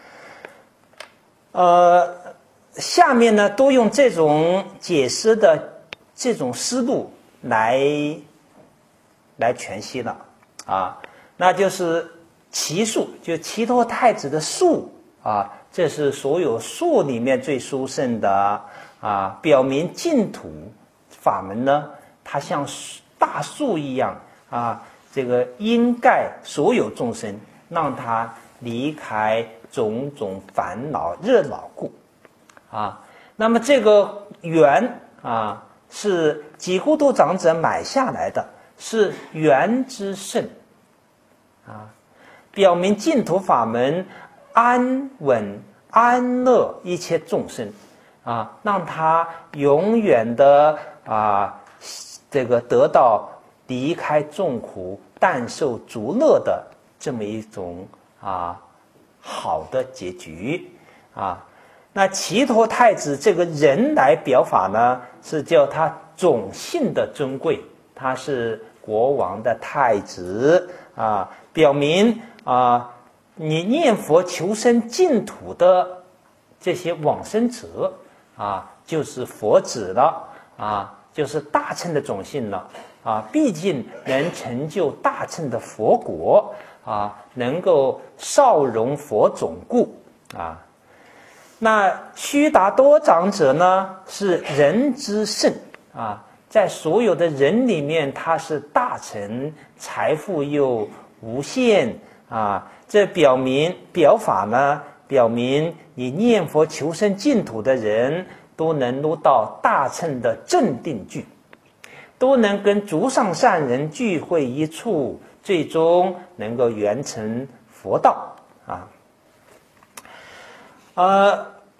呃，下面呢都用这种解释的这种思路来来诠释了啊，那就是其数，就其陀太子的数啊，这是所有数里面最殊胜的啊，表明净土法门呢，它像大树一样啊，这个应盖所有众生，让他离开种种烦恼热恼故啊。那么这个缘啊，是几孤独长者买下来的，是缘之圣啊，表明净土法门安稳安乐一切众生啊，让他永远的啊这个得到离开众苦但受足乐的这么一种啊好的结局啊。那其陀太子这个人来表法呢，是叫他种姓的尊贵，他是国王的太子啊，表明啊你念佛求生净土的这些往生者啊，就是佛子了啊，就是大乘的种姓了啊，毕竟能成就大乘的佛国啊，能够少容佛种故啊。那须达多长者呢，是人之圣啊，在所有的人里面，他是大乘，财富又无限啊。这表明表法呢，表明你念佛求生净土的人都能入到大乘的正定具，都能跟诸上善人聚会一处，最终能够圆成佛道啊。呃，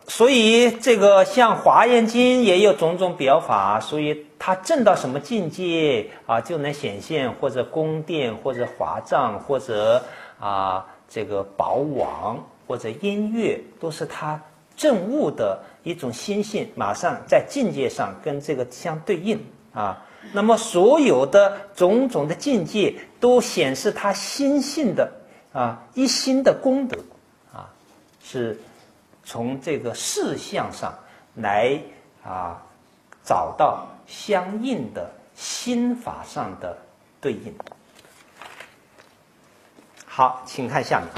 所以这个像《华严经》也有种种表法，所以它证到什么境界啊，就能显现或者宫殿，或者华藏，或者啊这个宝网，或者音乐，都是它证悟的一种心性，马上在境界上跟这个相对应啊。那么所有的种种的境界，都显示他心性的啊一心的功德啊，是从这个事相上来啊找到相应的心法上的对应。好，请看下面。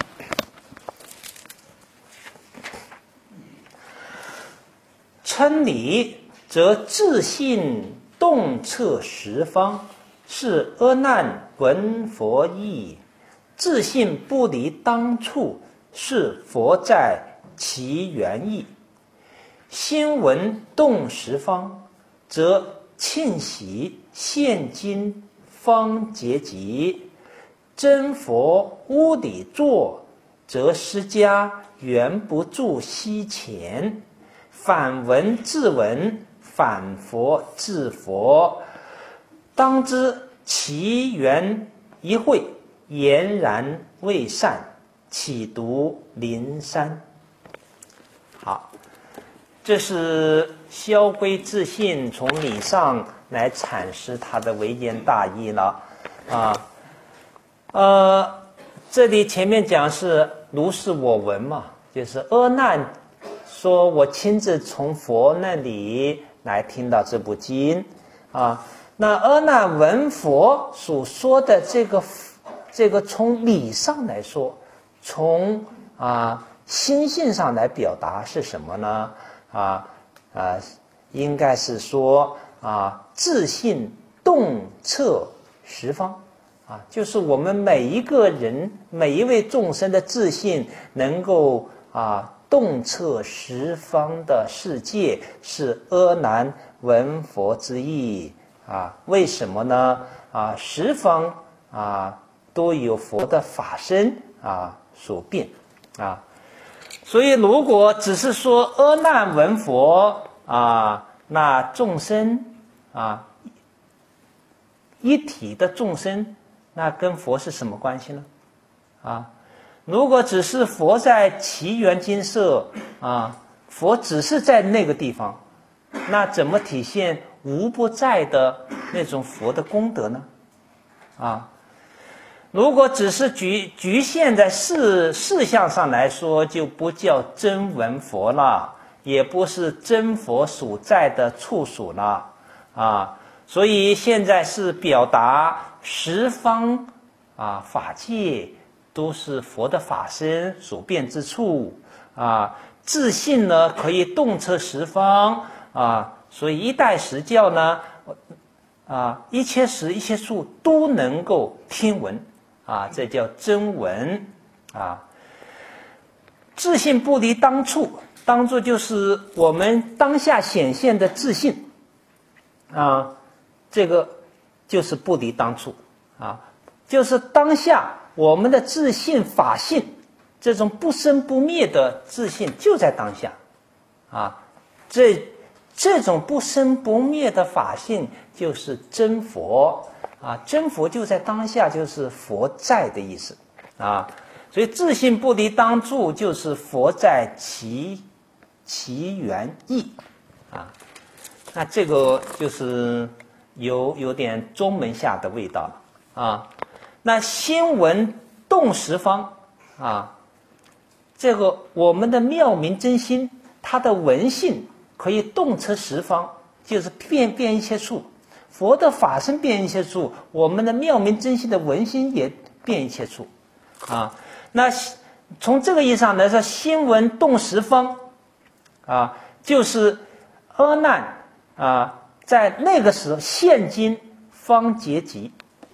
称理则自性洞彻十方，是阿难闻佛意；自性不离当处，是佛在其原意。心闻动十方，则庆喜现今方结集；真佛屋底坐，则释迦原不住膝前。反闻自闻，反佛自佛，当知其缘一会，俨然未散，岂独灵山。好，这是萧规自信从理上来阐释他的微言大义了啊。呃，这里前面讲是如是我闻嘛，就是阿难说我亲自从佛那里来听到这部经啊。那阿难闻佛所说的这个这个从理上来说，从啊心性上来表达是什么呢？啊啊，应该是说啊自性洞彻十方啊，就是我们每一个人每一位众生的自性能够啊洞彻十方的世界，是阿难闻佛之意啊。为什么呢？啊，十方啊都有佛的法身啊所变啊。所以如果只是说阿难闻佛啊，那众生啊一体的众生，那跟佛是什么关系呢？啊？如果只是佛在其缘精舍啊，佛只是在那个地方，那怎么体现无不在的那种佛的功德呢？啊，如果只是局局限在事事项上来说，就不叫真闻佛了，也不是真佛所在的处所了啊。所以现在是表达十方啊法界都是佛的法身所变之处啊，自信呢可以洞彻十方啊，所以一代实教呢啊，一切时一切处都能够听闻啊，这叫真闻啊。自信不离当处，当作就是我们当下显现的自信啊，这个就是不离当处啊，就是当下我们的自信法性，这种不生不灭的自信就在当下啊，这这种不生不灭的法性就是真佛啊，真佛就在当下，就是佛在的意思啊。所以自信不离当处，就是佛在其其原意啊。那这个就是有有点中门下的味道了啊。那心闻动十方啊，这个我们的妙明真心，它的闻性可以洞彻十方，就是遍遍一切处。佛的法身遍一切处，我们的妙明真心的闻心也遍一切处啊。那从这个意义上来说，心闻动十方啊，就是阿难啊，在那个时候现今方结集，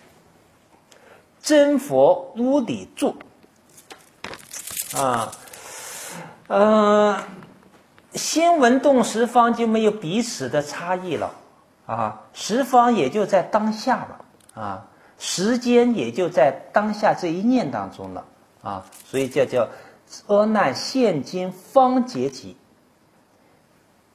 真佛屋里住啊，呃，心闻动十方就没有彼此的差异了啊，十方也就在当下了啊，时间也就在当下这一念当中了啊，所以这叫阿难现今方结集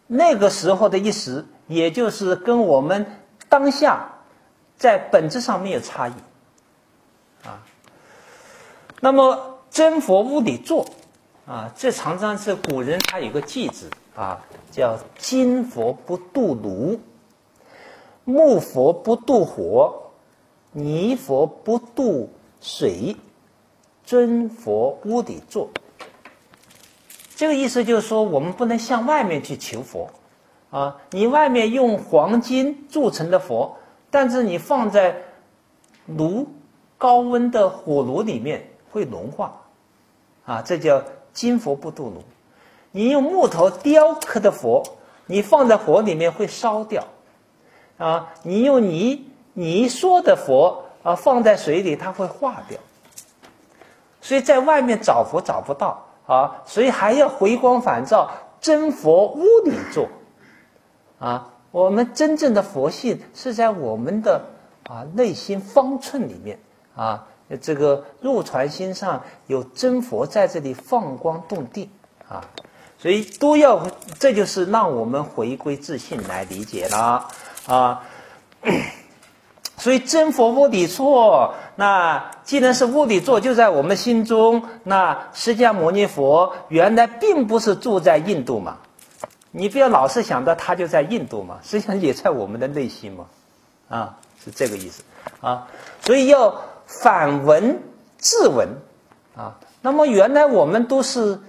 那个时候的一时，也就是跟我们当下在本质上没有差异啊。那么真佛无理作啊，这常常是古人他有个句子啊，叫金佛不度炉，木佛不度火，泥佛不度水，真佛无理作。这个意思就是说，我们不能向外面去求佛啊！你外面用黄金铸成的佛，但是你放在炉高温的火炉里面会融化啊，这叫金佛不度炉。你用木头雕刻的佛，你放在火里面会烧掉啊！你用泥泥塑的佛啊，放在水里它会化掉。所以在外面找佛找不到啊，所以还要回光返照，真佛无理作啊。我们真正的佛性是在我们的啊内心方寸里面啊，这个入传心上有真佛在这里放光动定啊，所以都要，这就是让我们回归自信来理解了啊。所以真佛无理作，那既然是无理作，就在我们心中。那释迦牟尼佛原来并不是住在印度嘛，你不要老是想到他就在印度嘛，实际上也在我们的内心嘛，啊，是这个意思啊。所以要反闻自闻啊。那么原来我们都是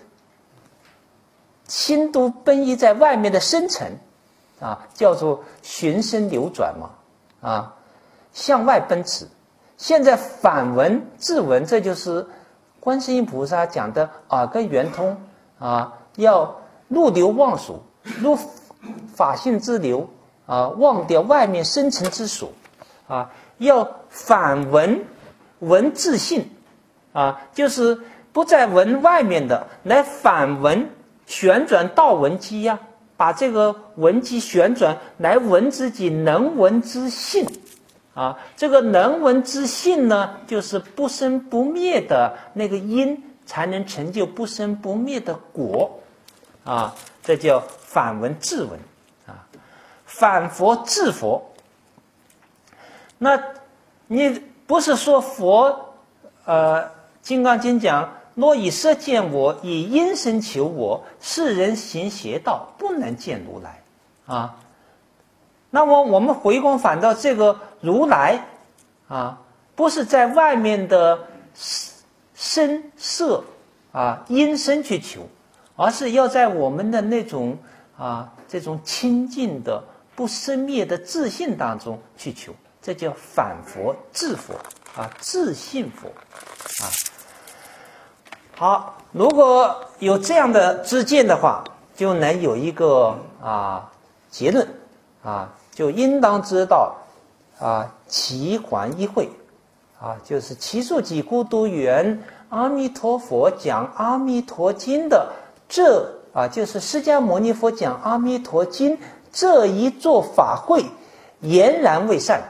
心都奔逸在外面的深层啊，叫做循声流转嘛，啊。向外奔驰，现在反闻自闻，这就是观世音菩萨讲的耳根圆通啊，要入流忘属，入法性之流啊，忘掉外面深层之属啊，要反闻闻自性啊，就是不再闻外面的，来反闻旋转道闻机呀、啊，把这个闻机旋转来闻自己能闻之性。啊，这个能闻之性呢，就是不生不灭的那个因，才能成就不生不灭的果，啊，这叫反闻自闻，啊，反佛自佛。那你不是说佛，呃，《金刚经》讲，若以色见我，以因身求我，世人行邪道，不能见如来，啊。那么我们回光返照，这个如来啊，不是在外面的声色啊音声去求，而是要在我们的那种啊这种清净的不生灭的自信当中去求，这叫反佛自佛啊，自信佛啊。好，如果有这样的知见的话，就能有一个啊结论啊。就应当知道啊，其还一会啊，就是其数几孤独园阿弥陀佛讲阿弥陀经的这啊，就是释迦牟尼佛讲阿弥陀经这一座法会俨然未散，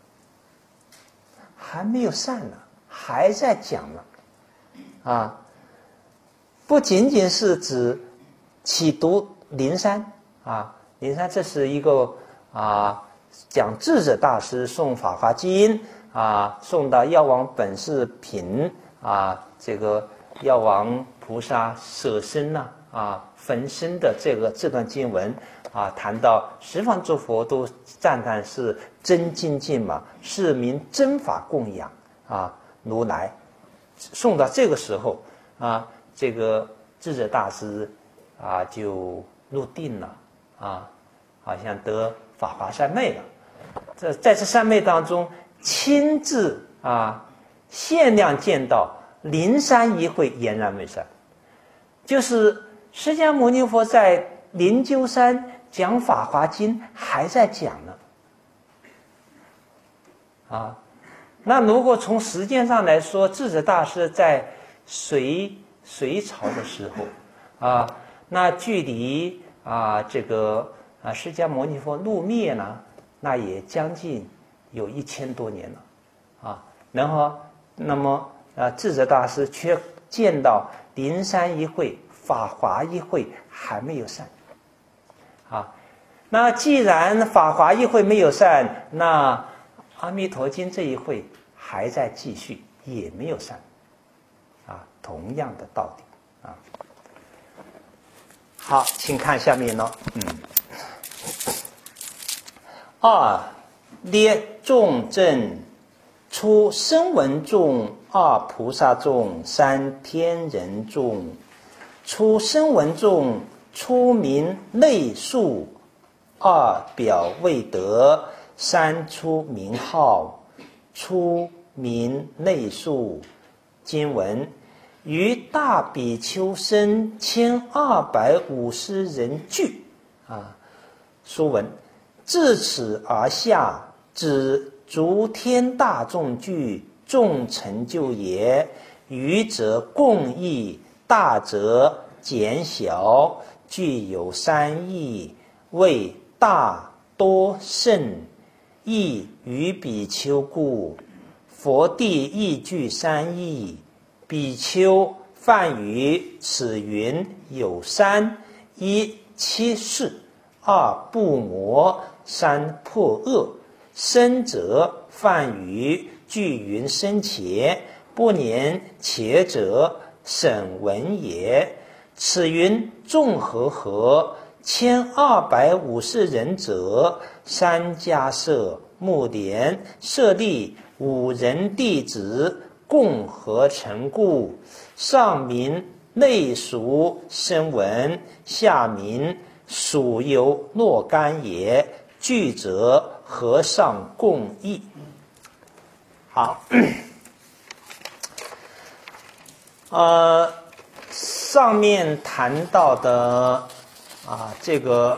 还没有散呢，还在讲呢啊，不仅仅是指起读灵山啊，灵山这是一个。啊，讲智者大师诵《法华经》啊，诵到药王本事品啊，这个药王菩萨舍身呐 啊, 啊焚身的这个这段经文啊，谈到十方诸佛都赞叹是真精进嘛，是名真法供养啊，如来。诵到这个时候啊，这个智者大师啊就入定了啊，好像得法华三昧了。这在这三昧当中，亲自啊限量见到灵山一会俨然未散，就是释迦牟尼佛在灵鹫山讲法华经还在讲呢。啊，那如果从时间上来说，智者大师在隋隋朝的时候啊，那距离啊这个啊释迦牟尼佛入灭呢，那也将近有一千多年了啊。然后，那么啊智者大师却见到灵山一会、法华一会还没有散啊。 那既然法华一会没有散，那阿弥陀经这一会还在继续，也没有散，啊，同样的道理啊。好，请看下面呢，嗯，二列众正，初声闻众，二菩萨众，三天人众。初声闻众，初名类数，二表未得，三出名号，初名类数。经文：于大比丘僧千二百五十人聚。啊，书文：自此而下，指诸天大众聚，众成就也。余则共义，大则减小，具有三义，谓大多胜，亦于比丘故。佛地亦具三义，比丘犯于此云有三：一七事，二不魔，三破恶。生者犯于具云生前，不年且者审闻也。此云众和合，千二百五十人者，三家舍目连设立五人弟子，共合成故。上名内属声闻，下名属有若干也。具则和尚共议。好，呃，上面谈到的啊，这个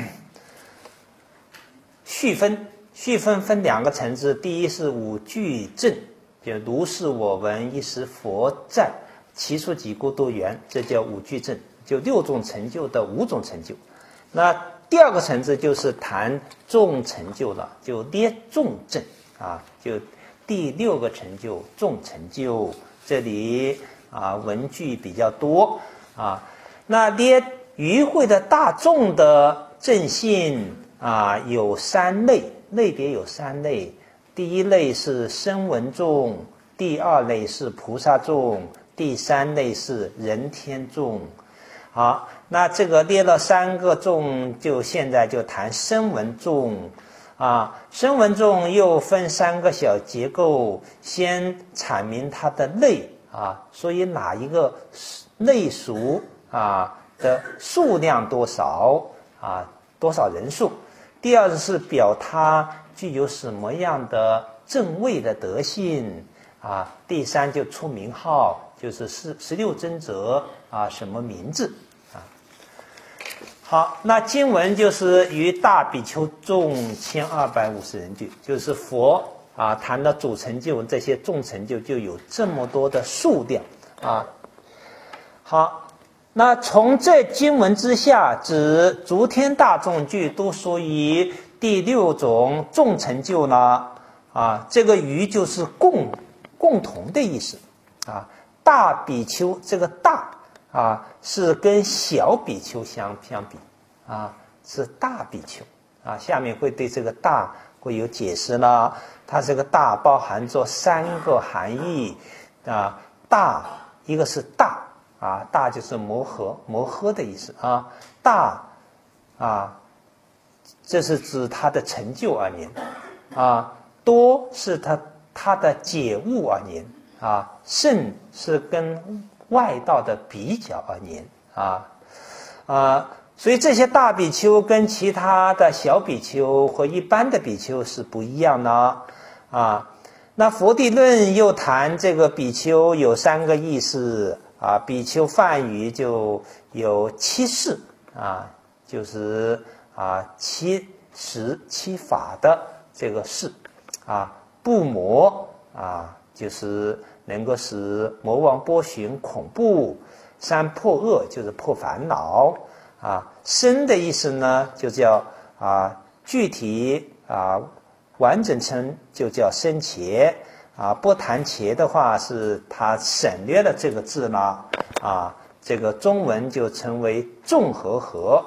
续分，续分分两个层次。第一是五具正，就如是我闻，一时佛在，其数几故多缘，这叫五具正，就六种成就的五种成就。那第二个层次就是谈众成就了，就列众正啊，就第六个成就众成就。这里啊文句比较多啊。那列与会的大众的正性啊有三类，类别有三类。第一类是声闻众，第二类是菩萨众，第三类是人天众。好，那这个列了三个众，就现在就谈声闻众啊。声闻众又分三个小结构，先阐明它的类啊，所以哪一个类属啊的数量多少啊，多少人数。第二是表它具有什么样的正位的德性啊。第三就出名号，就是十十六真者啊，什么名字啊？好，那经文就是于大比丘众千二百五十人聚，就是佛啊谈的主成就，这些众成就就有这么多的数量啊。好，那从这经文之下，指诸天大众聚都属于第六种众成就呢啊，这个于就是共共同的意思啊。大比丘这个大啊是跟小比丘相相比啊，是大比丘啊。下面会对这个大会有解释呢。它这个大包含着三个含义啊，大一个是大啊，大就是摩诃摩诃的意思啊，大啊，这是指它的成就而言啊，多是它它的解悟而言啊，胜是跟外道的比较而言啊啊，所以这些大比丘跟其他的小比丘和一般的比丘是不一样的啊。那佛地论又谈这个比丘有三个意思啊，比丘梵语就有七事啊，就是啊七十七法的这个事啊，不魔啊，就是能够使魔王波旬恐怖；三破恶就是破烦恼啊。生的意思呢，就叫啊具体啊完整称就叫生伽啊。不谈伽的话，是他省略了这个字呢啊，这个中文就成为众和合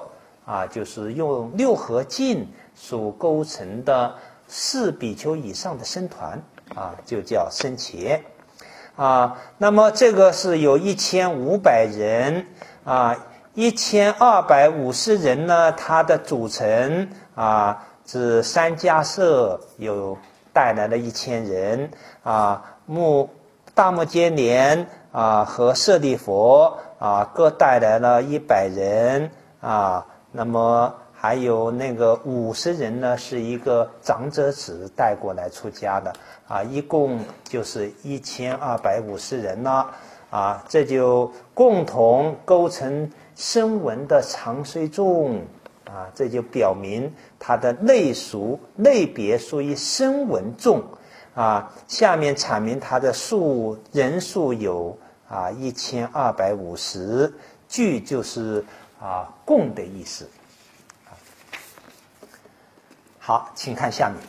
啊，就是用六合镜所构成的四比丘以上的僧团啊，就叫僧伽啊。那么这个是有一千五百人啊，一千二百五十人呢，它的组成啊是三迦舍有带来了一千人啊，目大目犍连啊和舍利佛啊各带来了一百人啊，那么还有那个五十人呢，是一个长者子带过来出家的啊，一共就是一千二百五十人了啊，这就共同构成声闻的长随众啊，这就表明它的类属类别属于声闻众啊。下面阐明它的数人数有啊一千二百五十，具就是啊共的意思。好，请看下面。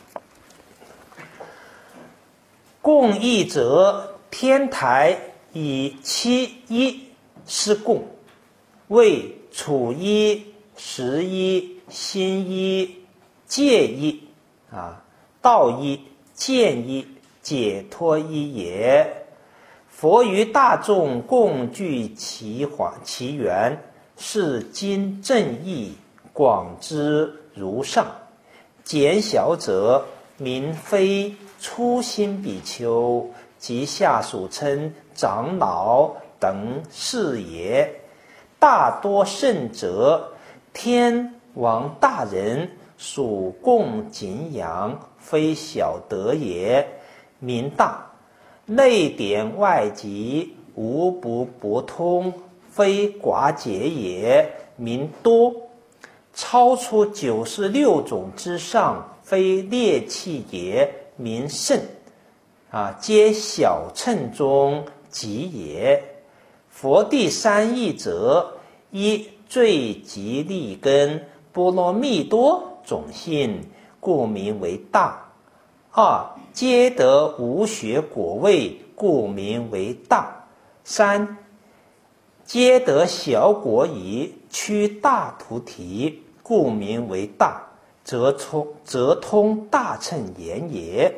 共义者，天台以七一施供，为处一、实一、心一、戒一啊、道一、见一、解脱一也。佛于大众共具其环其源，是今正义，广之如上。减小者，名非初心比丘及下属称长老等是也。大多圣者，天王大人属共敬仰，非小德也，名大。内典外集，无不博通，非寡解也，名多。超出九十六种之上，非劣气也，名甚。啊，皆小乘中极也。佛第三义者，一最极利根波罗蜜多种性，故名为大；二皆得无学果位，故名为大；三皆得小果以趋大菩提，故名为大，则通则通大乘言也。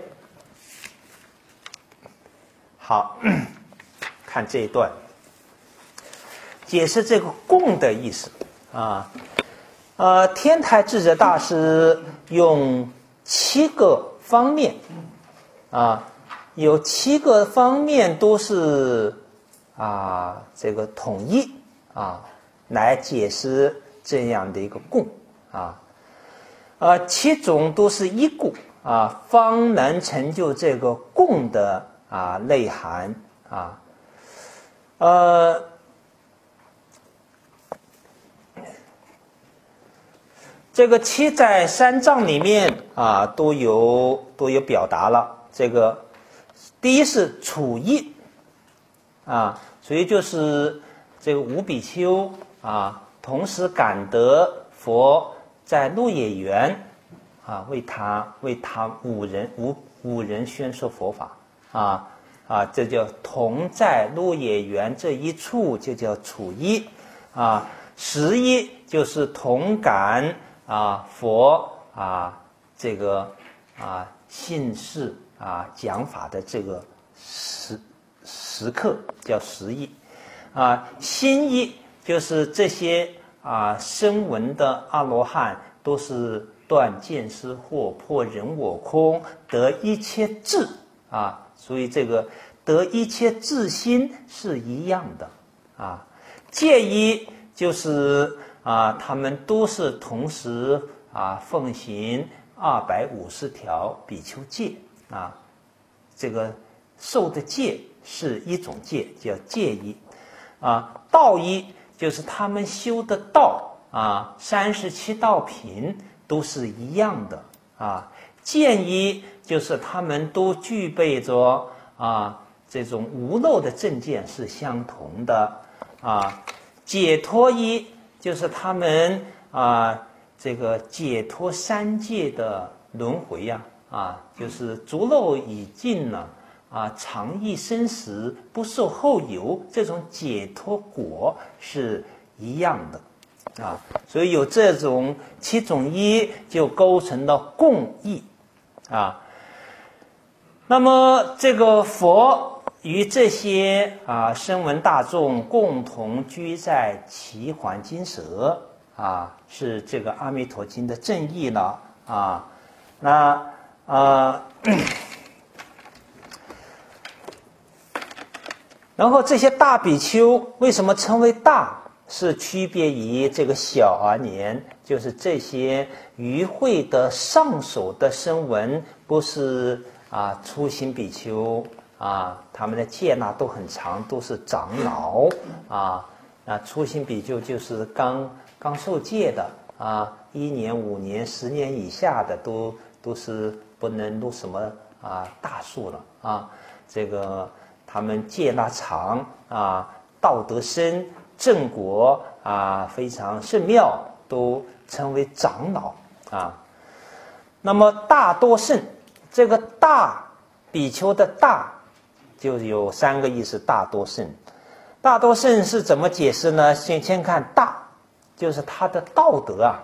好，看这一段，解释这个共的意思啊。呃，天台智者大师用七个方面啊，有七个方面都是啊这个统一啊来解释这样的一个共啊，呃，七种都是一故啊，方能成就这个共的啊内涵啊，呃，这个七在三藏里面啊都有都有表达了。这个第一是处一啊，所以就是这个五比丘啊，同时感得佛在鹿野园啊，为他为他五人五五人宣说佛法啊啊，这叫同在鹿野园这一处，就叫处一啊。十一就是同感啊佛啊这个啊信事啊讲法的这个时时刻，叫十一啊。心一就是这些啊声闻的阿罗汉都是断见思惑，破人我空，得一切智啊，所以这个得一切智心是一样的啊。戒一就是啊，他们都是同时啊奉行二百五十条比丘戒啊，这个受的戒是一种戒，叫戒一啊。道一就是他们修的道啊，三十七道品都是一样的啊。见一就是他们都具备着啊这种无漏的正见是相同的啊。解脱一就是他们啊这个解脱三界的轮回呀 啊, 啊就是逐漏已尽了啊，常忆生死不受后有，这种解脱果是一样的啊，所以有这种七种一就构成了共义啊。那么这个佛与这些啊声闻大众共同居在齐桓金舍啊，是这个《阿弥陀经》的正义了啊。那啊，然后这些大比丘为什么称为大？是区别于这个小而年，就是这些与会的上首的声闻，不是啊初行比丘啊，他们的戒纳都很长，都是长老啊。那初行比丘就是刚刚受戒的啊，一年、五年、十年以下的都都是不能入什么啊大树了啊。这个他们戒纳长啊，道德深。正果啊，非常甚妙，都称为长老啊。那么大多胜，这个大比丘的大就有三个意思，大多胜。大多胜是怎么解释呢？先先看大，就是他的道德啊，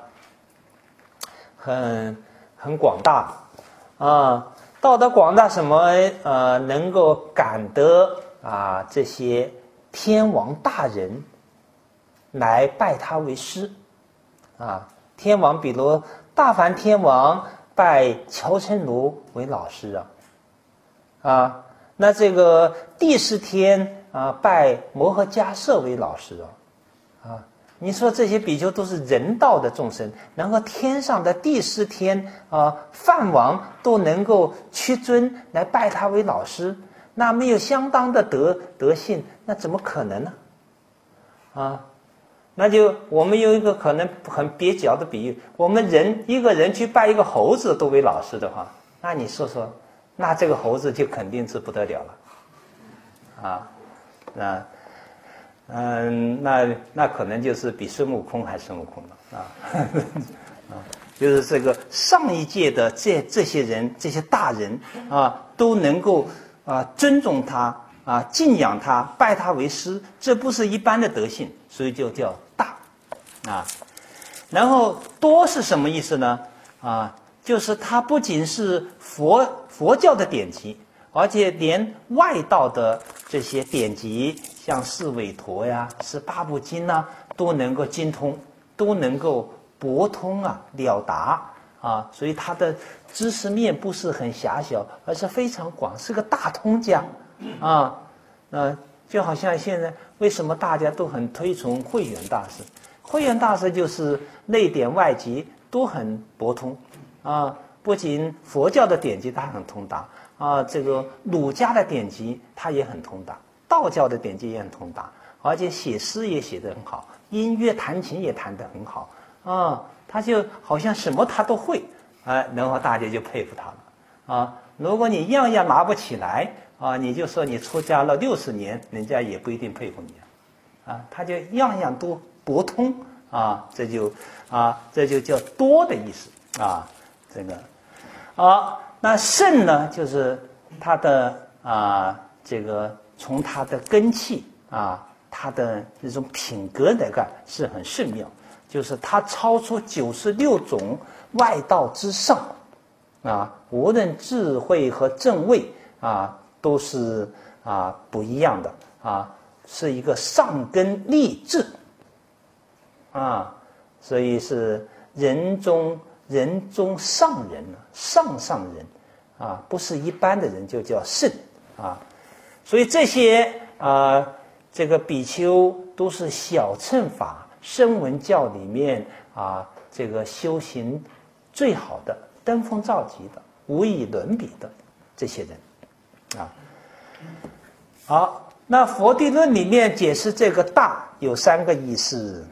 很很广大啊。道德广大什么？呃，能够感得啊这些天王大人。来拜他为师，啊，天王比如大梵天王拜乔陈如为老师啊，啊，那这个帝释天啊拜摩诃迦叶为老师啊，啊，你说这些比丘都是人道的众生，然后天上的帝释天啊梵王都能够屈尊来拜他为老师，那没有相当的德德性，那怎么可能呢？啊？那就我们有一个可能很蹩脚的比喻，我们人一个人去拜一个猴子都为老师的话，那你说说，那这个猴子就肯定是不得了了，啊，那嗯，那那可能就是比孙悟空还孙悟空了啊，啊，就是这个上一届的这这些人这些大人啊，都能够啊尊重他啊敬仰他拜他为师，这不是一般的德性，所以就叫大啊。然后多是什么意思呢？啊，就是它不仅是佛佛教的典籍，而且连外道的这些典籍，像四韦陀呀、十八部经呐，都能够精通，都能够博通啊了达啊，所以他的知识面不是很狭小，而是非常广，是个大通家啊。呃，就好像现在为什么大家都很推崇慧远大师？慧远大师就是内典外籍都很博通啊，不仅佛教的典籍他很通达啊，这个儒家的典籍他也很通达，道教的典籍也很通达，而且写诗也写得很好，音乐弹琴也弹得很好啊，他就好像什么他都会啊，然后大家就佩服他了啊。如果你样样拿不起来啊，你就说你出家了六十年，人家也不一定佩服你啊。他就样样都博通啊，这就啊，这就叫多的意思啊。这个啊，那圣呢，就是他的啊，这个从他的根器啊，他的这种品格来看是很圣妙，就是他超出九十六种外道之上啊，无论智慧和正位啊，都是啊不一样的啊，是一个上根立志啊，所以是人中人中上人，上上人啊，不是一般的人就叫圣啊，所以这些啊这个比丘都是小乘法声闻教里面啊这个修行最好的、登峰造极的、无以伦比的这些人啊。好，那佛地论里面解释这个大有三个意思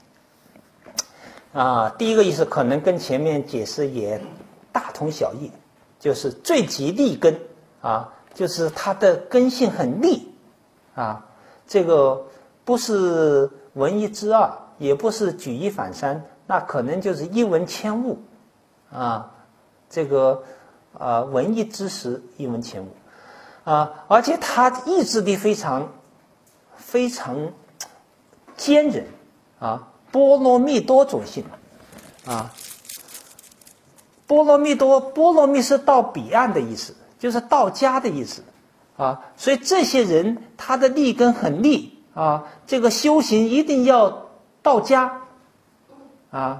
啊。第一个意思可能跟前面解释也大同小异，就是最极利根啊，就是它的根性很利啊，这个不是闻一知二，也不是举一反三，那可能就是一闻千悟啊，这个啊闻一知十，一闻千悟啊，而且他意志力非常非常坚韧啊， 波罗蜜多种性啊。波罗蜜多，波罗蜜是到彼岸的意思，就是到家的意思啊。所以这些人他的立根很立啊，这个修行一定要到家啊。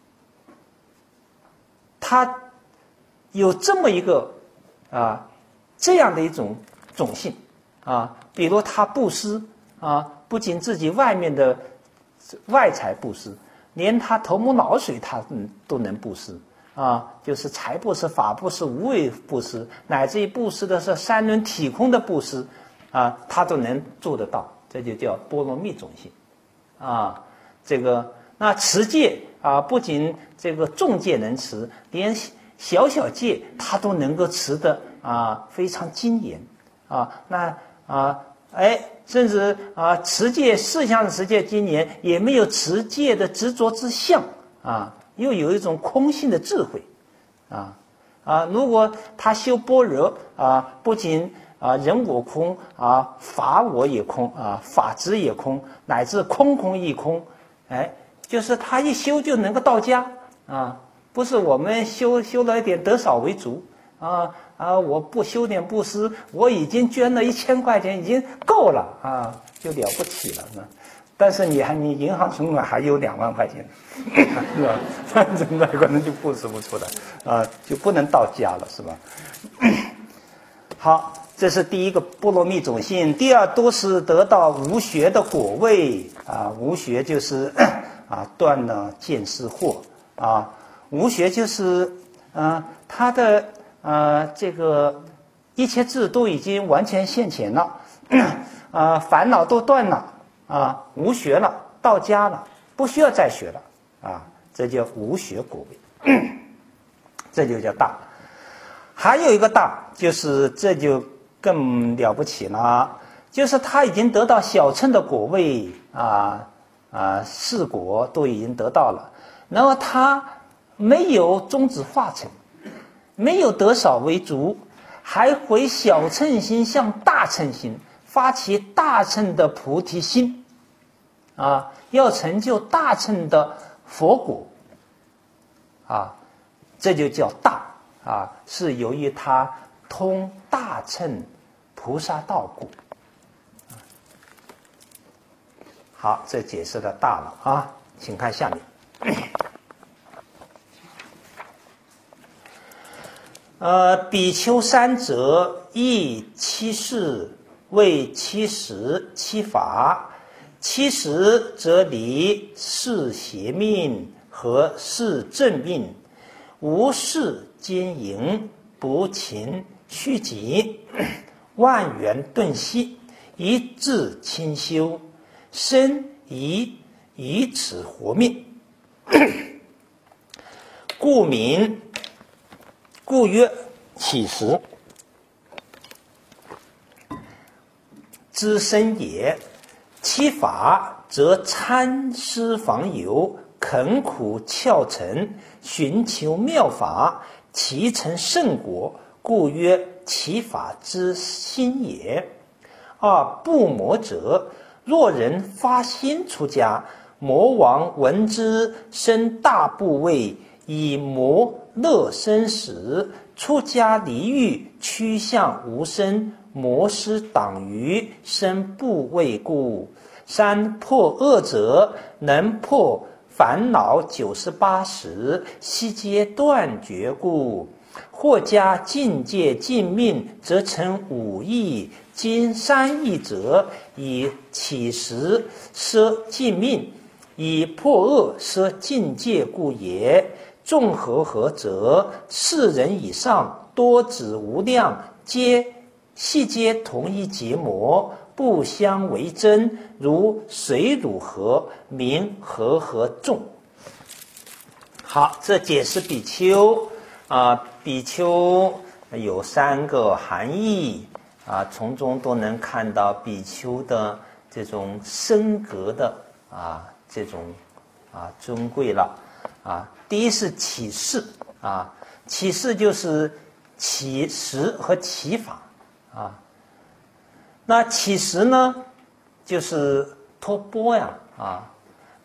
他有这么一个啊这样的一种种性啊，比如他布施啊，不仅自己外面的外财布施，连他头目脑水他都能布施啊，就是财布施、法布施、无为布施，乃至于布施的是三轮体空的布施啊，他都能做得到，这就叫波罗蜜种性啊。这个那持戒啊，不仅这个重戒能持，连小小戒他都能够持得啊非常精严啊。那啊哎，甚至啊持戒四项持戒精严，也没有持戒的执着之相啊，又有一种空性的智慧啊啊。如果他修般若啊，不仅啊人我空啊，法我也空啊，法执也空，乃至空空亦空，哎。就是他一修就能够到家啊，不是我们修修了一点得少为足啊啊！我不修点布施，我已经捐了一千块钱，已经够了啊，就了不起了呢。但是你还你银行存款还有两万块钱，是吧？反正那可能就布施不出来啊，就不能到家了，是吧？好，这是第一个波罗蜜种性。第二，都是得到无学的果位啊，无学就是。啊，断了见思惑啊，无学就是啊，他的呃这个一切智都已经完全现前了，啊，烦恼都断了啊，无学了，到家了，不需要再学了啊，这叫无学果位，这就叫大。还有一个大，就是这就更了不起了，就是他已经得到小乘的果位啊。啊，四果都已经得到了，然后他没有终止化成，没有得少为足，还回小乘心向大乘心，发起大乘的菩提心，啊，要成就大乘的佛果，啊，这就叫大啊，是由于他通大乘菩萨道故。好，这解释的大了啊，请看下面。呃，比丘三者，亦七事，为七实七法。七实则离是邪命和是正命，无事兼营，不勤虚己，万缘顿息，一致清修。生以以此活命，故名，故曰起实之身也。其法则参师访友，恳苦翘诚，寻求妙法，其成圣果，故曰其法之心也。二不魔者，若人发心出家，魔王闻之，生大怖畏，以魔乐生死，出家离欲，趋向无生，魔师党于，生怖畏故。三破恶者，能破烦恼九十八识，悉皆断绝故。或加境界尽命，则成五义；今三义者，以起实摄尽命，以破恶摄境界故也。众合合者，四人以上，多子无量，皆悉皆同一结魔，不相为争，如水乳合，名和合众。好，这解释比丘啊，比丘有三个含义啊，从中都能看到比丘的这种升格的啊这种啊尊贵了啊。第一是起事啊，起事就是起实和起法啊。那起实呢，就是托钵呀啊，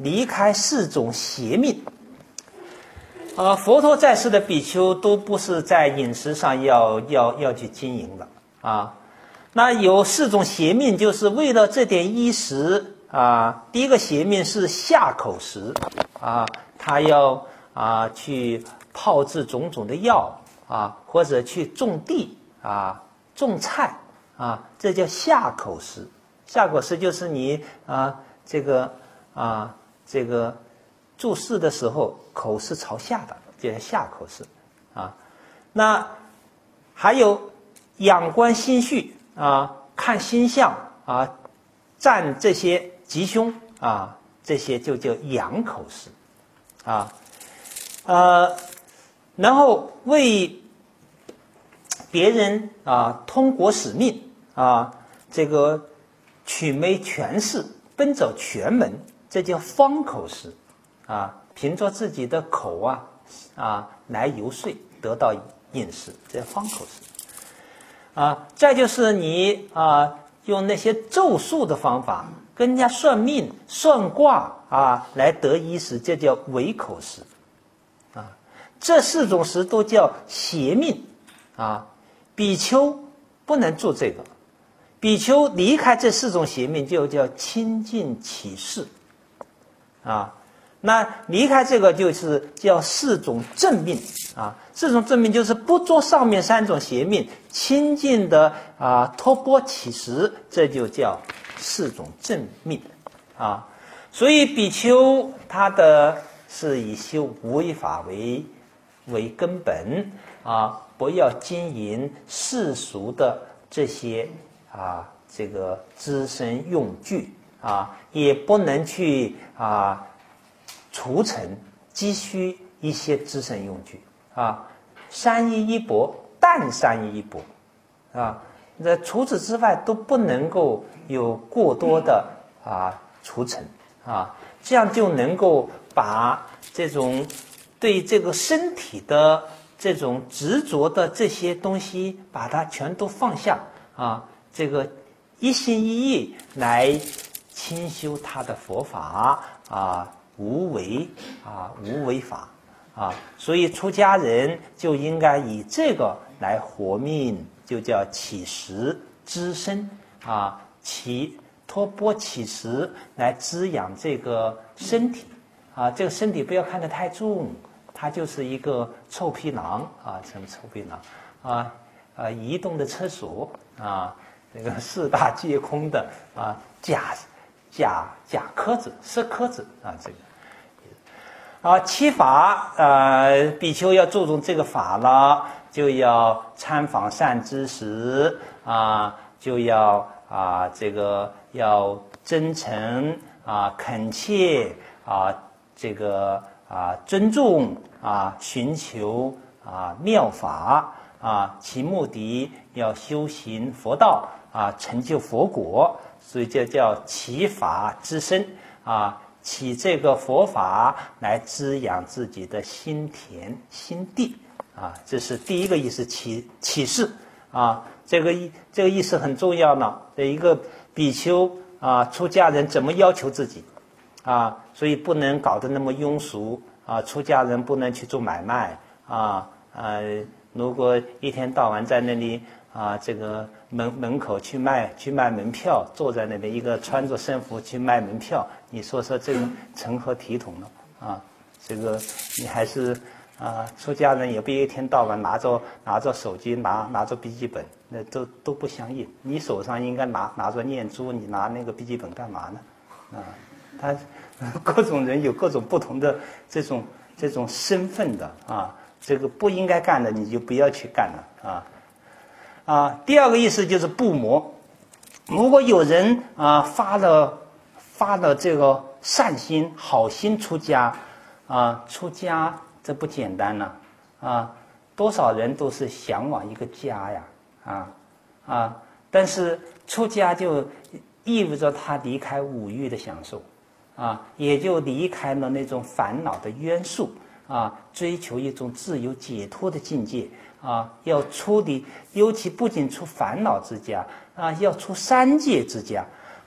离开四种邪命。呃，佛陀在世的比丘都不是在饮食上要要要去经营的啊。那有四种邪命，就是为了这点衣食啊。第一个邪命是下口食啊，他要啊去炮制种种的药啊，或者去种地啊、种菜啊，这叫下口食。下口食就是你啊这个啊这个注视的时候口是朝下的，这叫下口食啊。那还有仰观心绪啊，看星象啊，占这些吉凶啊，这些就叫仰口食啊。呃，然后为别人啊通国使命啊，这个取媒权势，奔走权门，这叫方口食啊，凭着自己的口啊啊来游说得到饮食，这叫方口食啊。再就是你啊用那些咒术的方法跟人家算命算卦啊来得衣食，这叫伪口食啊。这四种食都叫邪命啊，比丘不能做这个。比丘离开这四种邪命，就叫清净起事啊。那离开这个就是叫四种正命啊。四种正命就是不做上面三种邪命，清净的啊托钵起食，这就叫四种正命啊。所以比丘他的是以修无为法为为根本啊，不要经营世俗的这些啊，这个资身用具啊，也不能去啊储存积蓄一些资身用具啊。三衣一钵，但三衣一钵啊。那除此之外都不能够有过多的啊储存啊，这样就能够把这种对这个身体的这种执着的这些东西，把它全都放下啊。这个一心一意来清修他的佛法啊，无为啊，无为法啊，所以出家人就应该以这个来活命，就叫起食滋身啊，起托钵起食来滋养这个身体啊，这个身体不要看得太重，它就是一个臭皮囊啊，什么臭皮囊啊啊，移动的厕所啊。这个四大皆空的啊，假假假壳子、色壳子啊，这个啊七法呃，比丘要注重这个法了，就要参访善知识啊，就要啊这个要真诚啊、恳切啊，这个啊尊重啊，寻求啊妙法啊，其目的要修行佛道。啊，成就佛果，所以这叫起法之身啊，起这个佛法来滋养自己的心田心地啊，这是第一个意思，起起示啊，这个意这个意思很重要呢。这一个比丘啊，出家人怎么要求自己啊？所以不能搞得那么庸俗啊，出家人不能去做买卖啊，呃，如果一天到晚在那里。啊，这个门门口去卖去卖门票，坐在那边一个穿着僧服去卖门票，你说说这个成何体统呢？啊，这个你还是啊，出家人也不一天到晚拿着拿着手机拿拿着笔记本，那都都不相应。你手上应该拿拿着念珠，你拿那个笔记本干嘛呢？啊，他各种人有各种不同的这种这种身份的啊，这个不应该干的你就不要去干了啊。啊，第二个意思就是不磨。如果有人啊发了发了这个善心、好心出家，啊，出家这不简单呢，啊，多少人都是向往一个家呀，啊啊，但是出家就意味着他离开五欲的享受，啊，也就离开了那种烦恼的约束，啊，追求一种自由解脱的境界。啊，要出离，尤其不仅出烦恼之家啊，要出三界之家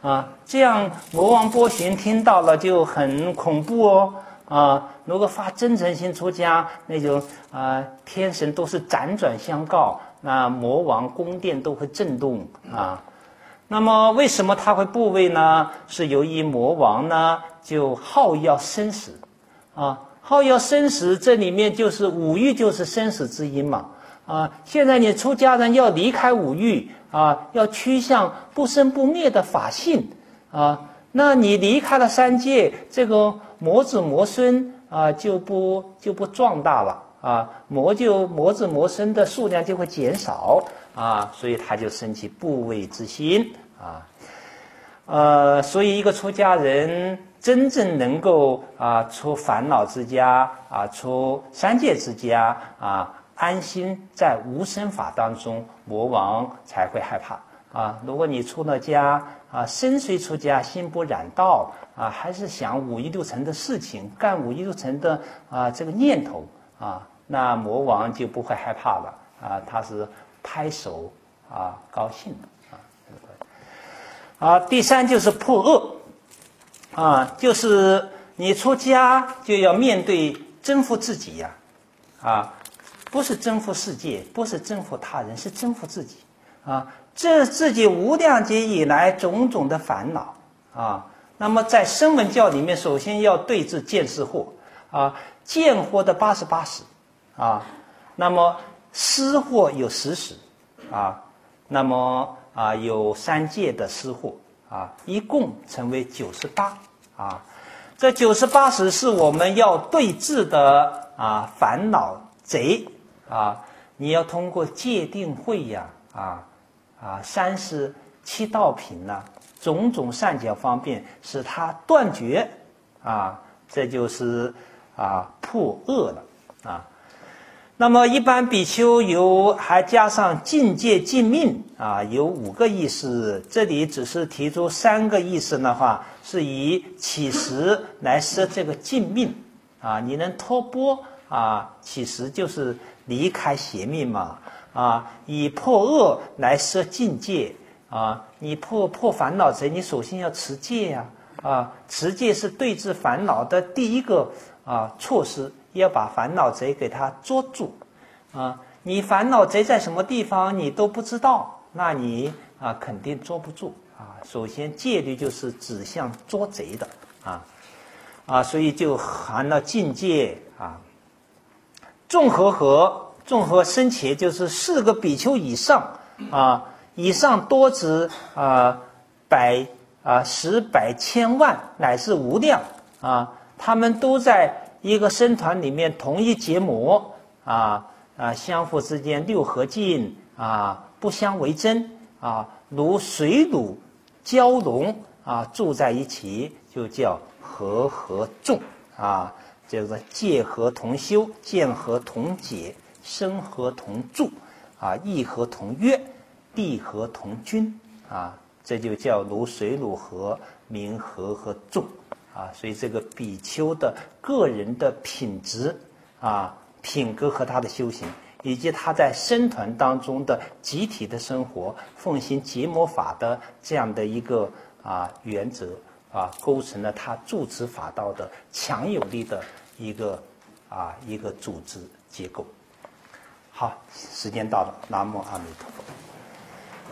啊，这样魔王波旬听到了就很恐怖哦。啊，如果发真诚心出家，那种啊，天神都是辗转相告，那魔王宫殿都会震动啊。那么为什么他会怖畏呢？是由于魔王呢就好要生死啊，好要生死，这里面就是五欲，就是生死之因嘛。啊，现在你出家人要离开五欲啊，要趋向不生不灭的法性啊，那你离开了三界，这个魔子魔孙啊就不就不壮大了啊，魔就魔子魔孙的数量就会减少啊，所以他就生起怖畏之心啊。呃，所以一个出家人真正能够啊出烦恼之家啊，出三界之家啊，安心在无生法当中，魔王才会害怕啊。如果你出了家啊，身虽出家，心不染道啊，还是想五欲六尘的事情，干五欲六尘的啊这个念头啊，那魔王就不会害怕了啊，他是拍手啊高兴啊。啊，第三就是破恶啊，就是你出家就要面对征服自己呀啊，不是征服世界，不是征服他人，是征服自己啊。这自己无量劫以来种种的烦恼啊，那么在声闻教里面，首先要对治见思惑啊，见惑的八十八识啊，那么思惑有十识啊，那么啊有三界的思惑啊，一共成为九十八啊。这九十八识是我们要对治的啊烦恼贼啊，你要通过戒定慧呀啊。啊，三十七道品呢、啊，种种善巧方便，使它断绝啊，这就是啊破恶了啊。那么一般比丘有还加上境界尽命啊，有五个意思，这里只是提出三个意思的话，是以起实来设这个尽命啊，你能脱拨啊，起实就是离开邪命嘛。啊，以破恶来设境界啊！你破破烦恼贼，你首先要持戒呀！啊，持戒是对治烦恼的第一个啊措施，要把烦恼贼给它捉住啊！你烦恼贼在什么地方你都不知道，那你啊肯定捉不住啊！首先戒律就是指向捉贼的啊啊，所以就含了境界啊，众和合。众和生且就是四个比丘以上啊，以上多指啊百啊十百千万乃至无量啊，他们都在一个僧团里面同一结魔啊啊，相互之间六合敬啊，不相为争啊，如水乳交融啊，住在一起就叫和合众啊，这个戒和同修，见和同解。生和同住啊，义和同约，地和同均啊，这就叫如水乳和，名和和众啊。所以这个比丘的个人的品质啊、品格和他的修行，以及他在僧团当中的集体的生活，奉行结魔法的这样的一个啊原则啊，构成了他住持法道的强有力的一个啊一个组织结构。好，时间到了，南无阿弥陀佛。